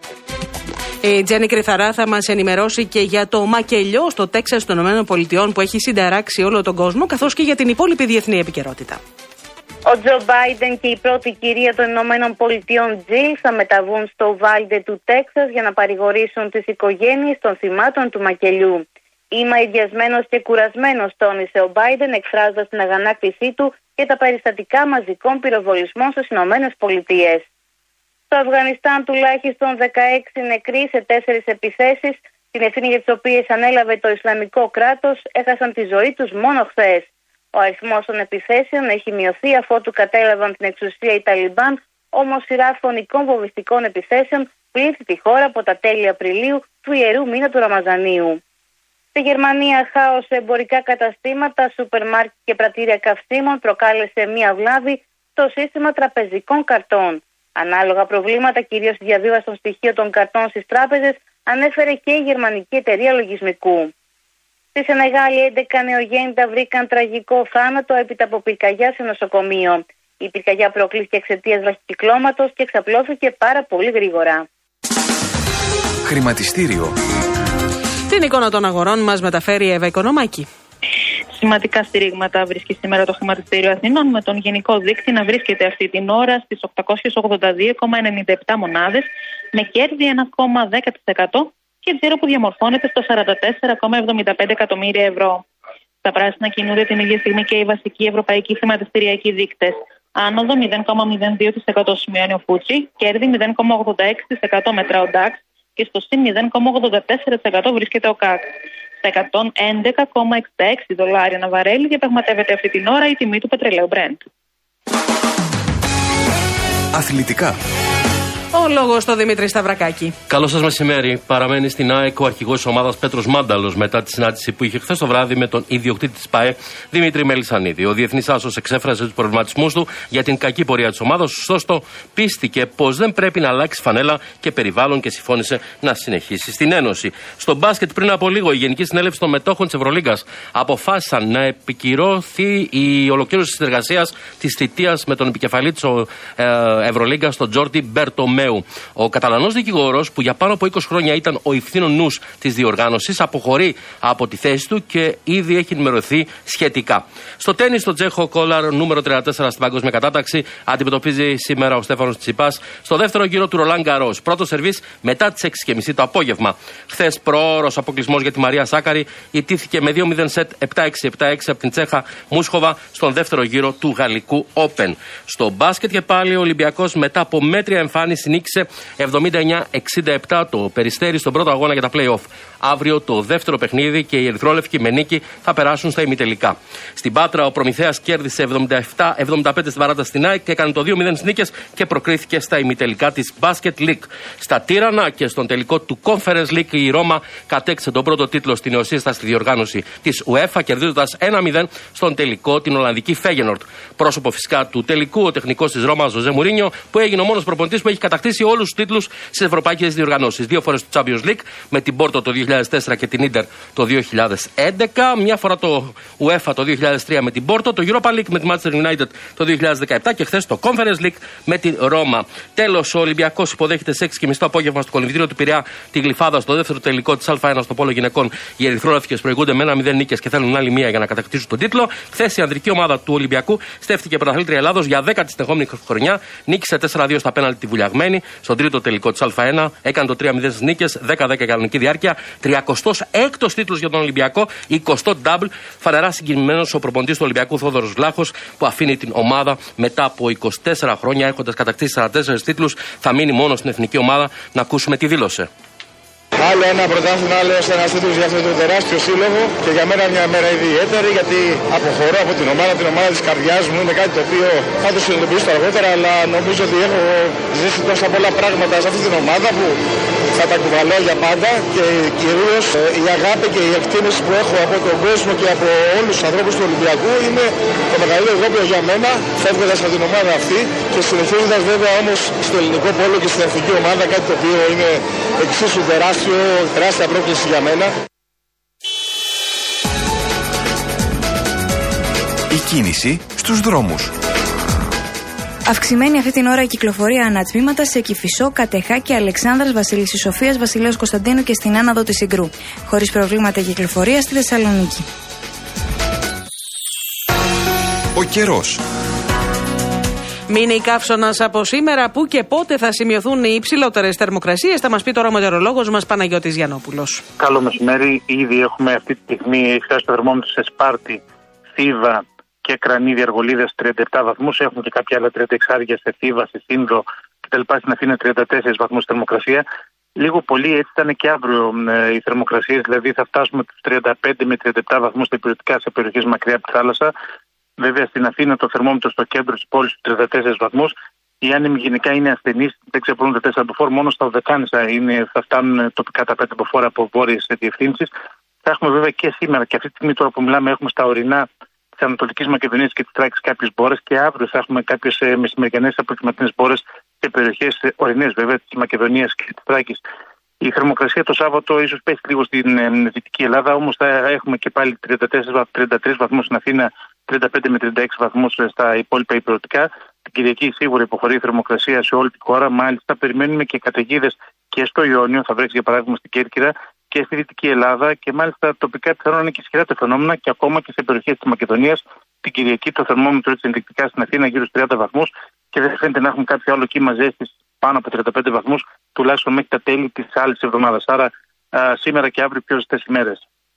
[SPEAKER 2] Η Τζέννη Κρυθαρά θα μας ενημερώσει και για το μακελιό στο Τέξας των ΗΠΑ που έχει συνταράξει όλο τον κόσμο, καθώς και για την υπόλοιπη διεθνή επικαιρότητα.
[SPEAKER 13] Ο Τζο Μπάιντεν και η πρώτη κυρία των Ηνωμένων Πολιτειών Τζιλ θα μεταβούν στο Βάλντε του Τέξας για να παρηγορήσουν τις οικογένειες των θυμάτων του μακελιού. Είμαι αηδιασμένος και κουρασμένος, τόνισε ο Μπάιντεν, εκφράζοντας την αγανάκτησή του για τα περιστατικά μαζικών πυροβολισμών στις Ηνωμένες Πολιτείες. Στο Αφγανιστάν τουλάχιστον δεκαέξι νεκροί σε τέσσερις επιθέσεις, την ευθύνη για τις οποίες ανέλαβε το Ισλαμικό κράτος, έχασαν τη ζωή τους μόνο χθες. Ο αριθμός των επιθέσεων έχει μειωθεί αφότου κατέλαβαν την εξουσία οι Ταλιμπάν, όμως σειρά φωνικών βομβιστικών επιθέσεων πλήθη τη χώρα από τα τέλη Απριλίου του ιερού μήνα του Ραμαζανίου. Στη Γερμανία, χάος σε εμπορικά καταστήματα, σούπερ μάρκετ και πρατήρια καυσίμων προκάλεσε μία βλάβη στο σύστημα τραπεζικών καρτών. Ανάλογα προβλήματα, κυρίως στη διαβίβαση των στοιχείων των καρτών στις τράπεζες, ανέφερε και η γερμανική εταιρεία λογισμικού. Στη Σενεγάλη, έντεκα νεογέννητα βρήκαν τραγικό θάνατο έπειτα από πυρκαγιά σε νοσοκομείο. Η πυρκαγιά προκλήθηκε εξαιτίας βραχικυκλώματος και εξαπλώθηκε πάρα πολύ γρήγορα.
[SPEAKER 12] Χρηματιστήριο.
[SPEAKER 2] Την εικόνα των αγορών μας μεταφέρει η Εύα Οικονομάκη.
[SPEAKER 14] Σημαντικά στηρίγματα βρίσκει σήμερα το Χρηματιστήριο Αθηνών, με τον γενικό δείκτη να βρίσκεται αυτή την ώρα στις οκτακόσιες ογδόντα δύο κόμμα ενενήντα επτά μονάδες, με κέρδη ένα κόμμα δέκα τοις εκατό και τζίρο που διαμορφώνεται στο σαράντα τέσσερα κόμμα εβδομήντα πέντε εκατομμύρια ευρώ. Στα πράσινα κινούνται την ίδια στιγμή και οι βασικοί ευρωπαϊκοί χρηματιστηριακοί δείκτες. Άνοδο μηδέν κόμμα μηδέν δύο τοις εκατό σημειώνει ο Φούτσι, κέρδη μηδέν κόμμα ογδόντα έξι τοις εκατό μετρά ο Ντάξ και στο συν μηδέν κόμμα ογδόντα τέσσερα τοις εκατό βρίσκεται ο ΚΑΚ. Στα εκατόν έντεκα κόμμα εξήντα έξι δολάρια ένα βαρέλι διαπραγματεύεται αυτή την ώρα η τιμή του πετρελαίου Brent.
[SPEAKER 12] Αθλητικά.
[SPEAKER 2] Ο λόγος στο Δημήτρη Σταυρακάκη.
[SPEAKER 15] Καλό σας μεσημέρι. Παραμένει στην ΑΕΚ ο αρχηγός της ομάδας Πέτρος Μάνταλος μετά τη συνάντηση που είχε χθες το βράδυ με τον ιδιοκτήτη της ΠΑΕ Δημήτρη Μελισσανίδη. Ο διεθνής άσος εξέφρασε τους προβληματισμούς του για την κακή πορεία της ομάδας, ωστόσο πίστηκε πως δεν πρέπει να αλλάξει φανέλα και περιβάλλον και συμφώνησε να συνεχίσει στην Ένωση. Στο μπάσκετ, πριν από λίγο, η Γενική Συνέλευση των Μετόχων της Ευρωλίγκας αποφάσισαν να επικυρώθει η ολοκλήρωση της συνεργασίας της θητείας με τον επικεφαλή της Ευρωλίγκας, τον Τζόρντι Μπερτομέου. Ο Καταλανός δικηγόρος, που για πάνω από είκοσι χρόνια ήταν ο ευθύνων νους της διοργάνωσης, αποχωρεί από τη θέση του και ήδη έχει ενημερωθεί σχετικά. Στο τένις, το Τσέχο Κόλαρ, νούμερο τριάντα τέσσερα στην παγκόσμια κατάταξη, αντιμετωπίζει σήμερα ο Στέφανος Τσιπάς στο δεύτερο γύρο του Ρολάν Γκαρός. Πρώτο σερβίς μετά τις έξι και μισή το απόγευμα. Χθες, προώρος αποκλεισμός για τη Μαρία Σάκαρη, ιτήθηκε με δύο μηδέν σετ επτά έξι επτά έξι από την Τσέχα Μούσχοβα στον δεύτερο γύρο του Γαλλικού Open. Στο μπάσκετ και πάλι ο Ολυμπιακός μετά από μέτρια εμφάνιση νίκησε εβδομήντα εννιά εξήντα επτά το Περιστέρι στον πρώτο αγώνα για τα play-off. Αύριο το δεύτερο παιχνίδι και οι ερυθρόλευκοι με νίκη θα περάσουν στα ημιτελικά. Στην Πάτρα ο Προμηθέας κέρδισε εβδομήντα επτά εβδομήντα πέντε στην παράταση στην ΑΕΚ και έκανε το δύο μηδέν στις νίκες και προκρίθηκε στα ημιτελικά της Basket League. Στα Τύρανα και στον τελικό του Conference League η Ρώμα κατέκτησε τον πρώτο τίτλο στην νεοσύστατη στη διοργάνωση της UEFA, κερδίζοντας ένα μηδέν στον τελικό την Ολλανδική Φέγενορντ. Πρόσωπο φυσικά του τελικού ο τεχνικός της Ρώμας Ζωζέ Μουρίνιο, που έγινε ο μόνος προπονητής που έχει κατακτήσει όλους τους τίτλους στις ευρωπαϊκές διοργανώσεις. Δύο φορές το Champions League με την Πόρτο το δύο χιλιάδες τέσσερα και την Ίντερ το δύο χιλιάδες έντεκα. Μια φορά το UEFA το δύο χιλιάδες τρία με την Πόρτο. Το Europa League με τη Manchester United το δύο χιλιάδες δεκαεπτά και χθες το Conference League με την Ρώμα. Τέλος, ο Ολυμπιακός υποδέχεται σε έξι και μισή το απόγευμα στο κολυμβητήριο του Πειραιά τη Γλυφάδα στο δεύτερο τελικό της Α1 στο πόλο γυναικών. Οι ερυθρόλευκες προηγούνται με ένα μηδέν νίκες και θέλουν άλλη μία για να κατακτήσουν τον τίτλο. Χθες η ανδρική ομάδα του Ολυμπιακού στέφτηκε πρωταθλήτρια Ελλάδος για δέκατη συνεχόμενη χρονιά. Νίκησε τέσσερα δύο στα πέναλτι τη Βουλιαγμένη. Στον τρίτο τελικό της Α1 έκανε το τρία μηδέν στις νίκες, δέκα δέκα κανονική διάρκεια. τριακοστός έκτος τίτλος για τον Ολυμπιακό, εικοστό double. Φανερά συγκινημένος ο προπονητής του Ολυμπιακού Θόδωρος Βλάχος, που αφήνει την ομάδα μετά από είκοσι τέσσερα χρόνια έχοντας κατακτήσει σαράντα τέσσερις τίτλους. Θα μείνει μόνο στην εθνική ομάδα. Να ακούσουμε τι δήλωσε.
[SPEAKER 6] Άλλο ένα πρωτάθλημα, άλλο ένα τίτλο για αυτό το τεράστιο σύλλογο και για μένα μια μέρα ιδιαίτερη, γιατί αποχωρώ από την ομάδα, την ομάδα της καρδιάς μου. Είναι κάτι το οποίο θα το συνειδητοποιήσω αργότερα, αλλά νομίζω ότι έχω ζήσει τόσα πολλά πράγματα σε αυτή την ομάδα που θα τα κουβαλώ για πάντα και κυρίως η αγάπη και η εκτίμηση που έχω από τον κόσμο και από όλους τους ανθρώπους του Ολυμπιακού είναι το μεγαλύτερο δρόμο για μένα, φεύγοντας από την ομάδα αυτή και συνεχίζοντας βέβαια όμως στο ελληνικό πόλο και στην εθνική ομάδα, κάτι το οποίο είναι εξίσου τεράστιο, τεράστια πρόκληση για μένα.
[SPEAKER 12] Η κίνηση στους δρόμους.
[SPEAKER 11] Αυξημένη αυτή την ώρα η κυκλοφορία ανατμήματα σε Κηφισό, Κατεχάκη, Αλεξάνδρας, Βασίλισσης Σοφίας, Βασιλέως Κωνσταντίνου και στην άνοδο της Συγκρού. Χωρίς προβλήματα κυκλοφορία στη Θεσσαλονίκη.
[SPEAKER 12] Ο καιρός.
[SPEAKER 2] Μείνει η καύσωνας από σήμερα. Πού και πότε θα σημειωθούν οι υψηλότερες θερμοκρασίες, θα μας πει τώρα ο μετεωρολόγος μας Παναγιώτης Γιαννόπουλος.
[SPEAKER 16] Καλό μεσημέρι. Ήδη έχουμε αυτή τη στιγμή φτάσει το θερμόμετρο σε Σπάρτη, Θήβα και Κρανίδη, Αργολίδες τριάντα επτά βαθμούς. Έχουμε και κάποια άλλα τριάντα έξι άρια σε Θήβα, σε Σύνδρο κτλ. Στην Αθήνα τριάντα τέσσερις βαθμούς θερμοκρασία. Λίγο πολύ έτσι ήταν και αύριο ε, οι θερμοκρασίες, δηλαδή θα φτάσουμε τους τριάντα πέντε με τριάντα επτά βαθμούς στα υπηρετικά σε περιοχές μακριά από τη θάλασσα. Βέβαια στην Αθήνα το θερμόμετρο στο κέντρο της πόλης του τριάντα τέσσερις βαθμούς. Οι άνεμοι γενικά είναι ασθενείς, δεν ξεπερνούν τα τέσσερα μποφόρ, μόνο στα Οδεκάνησα θα φτάνουν τοπικά τα πέντε μποφόρ από βόρειες διευθύνσεις. Θα έχουμε βέβαια και σήμερα και αυτή τη στιγμή τώρα που μιλάμε έχουμε στα ορεινά της Ανατολικής Μακεδονίας και της Θράκης κάποιες μπόρες και αύριο θα έχουμε κάποιες ε, μεσημεριανές αποκυματινές μπόρες σε περιοχές ε, ορεινές βέβαια της Μακεδονίας και της Θράκης. Η θερμοκρασία το Σάββατο ίσως πέσει λίγο στην ε, Δυτική Ελλάδα, όμως θα έχουμε και πάλι τριάντα τέσσερα, τριάντα τρεις βαθμούς στην Αθήνα, τριάντα πέντε με τριάντα έξι βαθμούς στα υπόλοιπα υπηρετικά. Την Κυριακή σίγουρα υποχωρεί η θερμοκρασία σε όλη τη χώρα. Μάλιστα, περιμένουμε και καταιγίδες και στο Ιόνιο, θα βρέξει για παράδειγμα στην Κέρκυρα και στη Δυτική Ελλάδα. Και μάλιστα τοπικά πιθανόν είναι και ισχυρά τα φαινόμενα και ακόμα και σε περιοχές της Μακεδονίας. Την Κυριακή το θερμόμετρο έτσι ενδεικτικά στην Αθήνα γύρω στους τριάντα βαθμούς και δεν φαίνεται να έχουμε κάποιο άλλο κύμα ζέστης πάνω από τριάντα πέντε βαθμούς, τουλάχιστον μέχρι τα τέλη της άλλης εβδομάδας. Άρα α, σήμερα και αύριο πιο ζεστές ημέρες.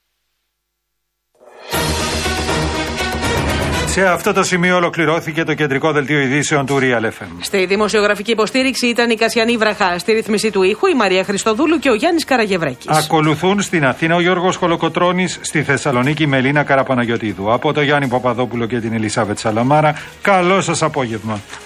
[SPEAKER 1] Σε αυτό το σημείο ολοκληρώθηκε το κεντρικό δελτίο ειδήσεων του Real εφ εμ.
[SPEAKER 2] Στη δημοσιογραφική υποστήριξη ήταν η Κασιανή Βραχά. Στη ρύθμιση του ήχου η Μαρία Χριστοδούλου και ο Γιάννης Καραγευρέκης.
[SPEAKER 1] Ακολουθούν στην Αθήνα ο Γιώργος Χολοκοτρώνης, στη Θεσσαλονίκη η Μελίνα Καραπαναγιωτίδου. Από το Γιάννη Παπαδόπουλο και την Ελισάβετ Σαλαμάρα, καλό σας απόγευμα.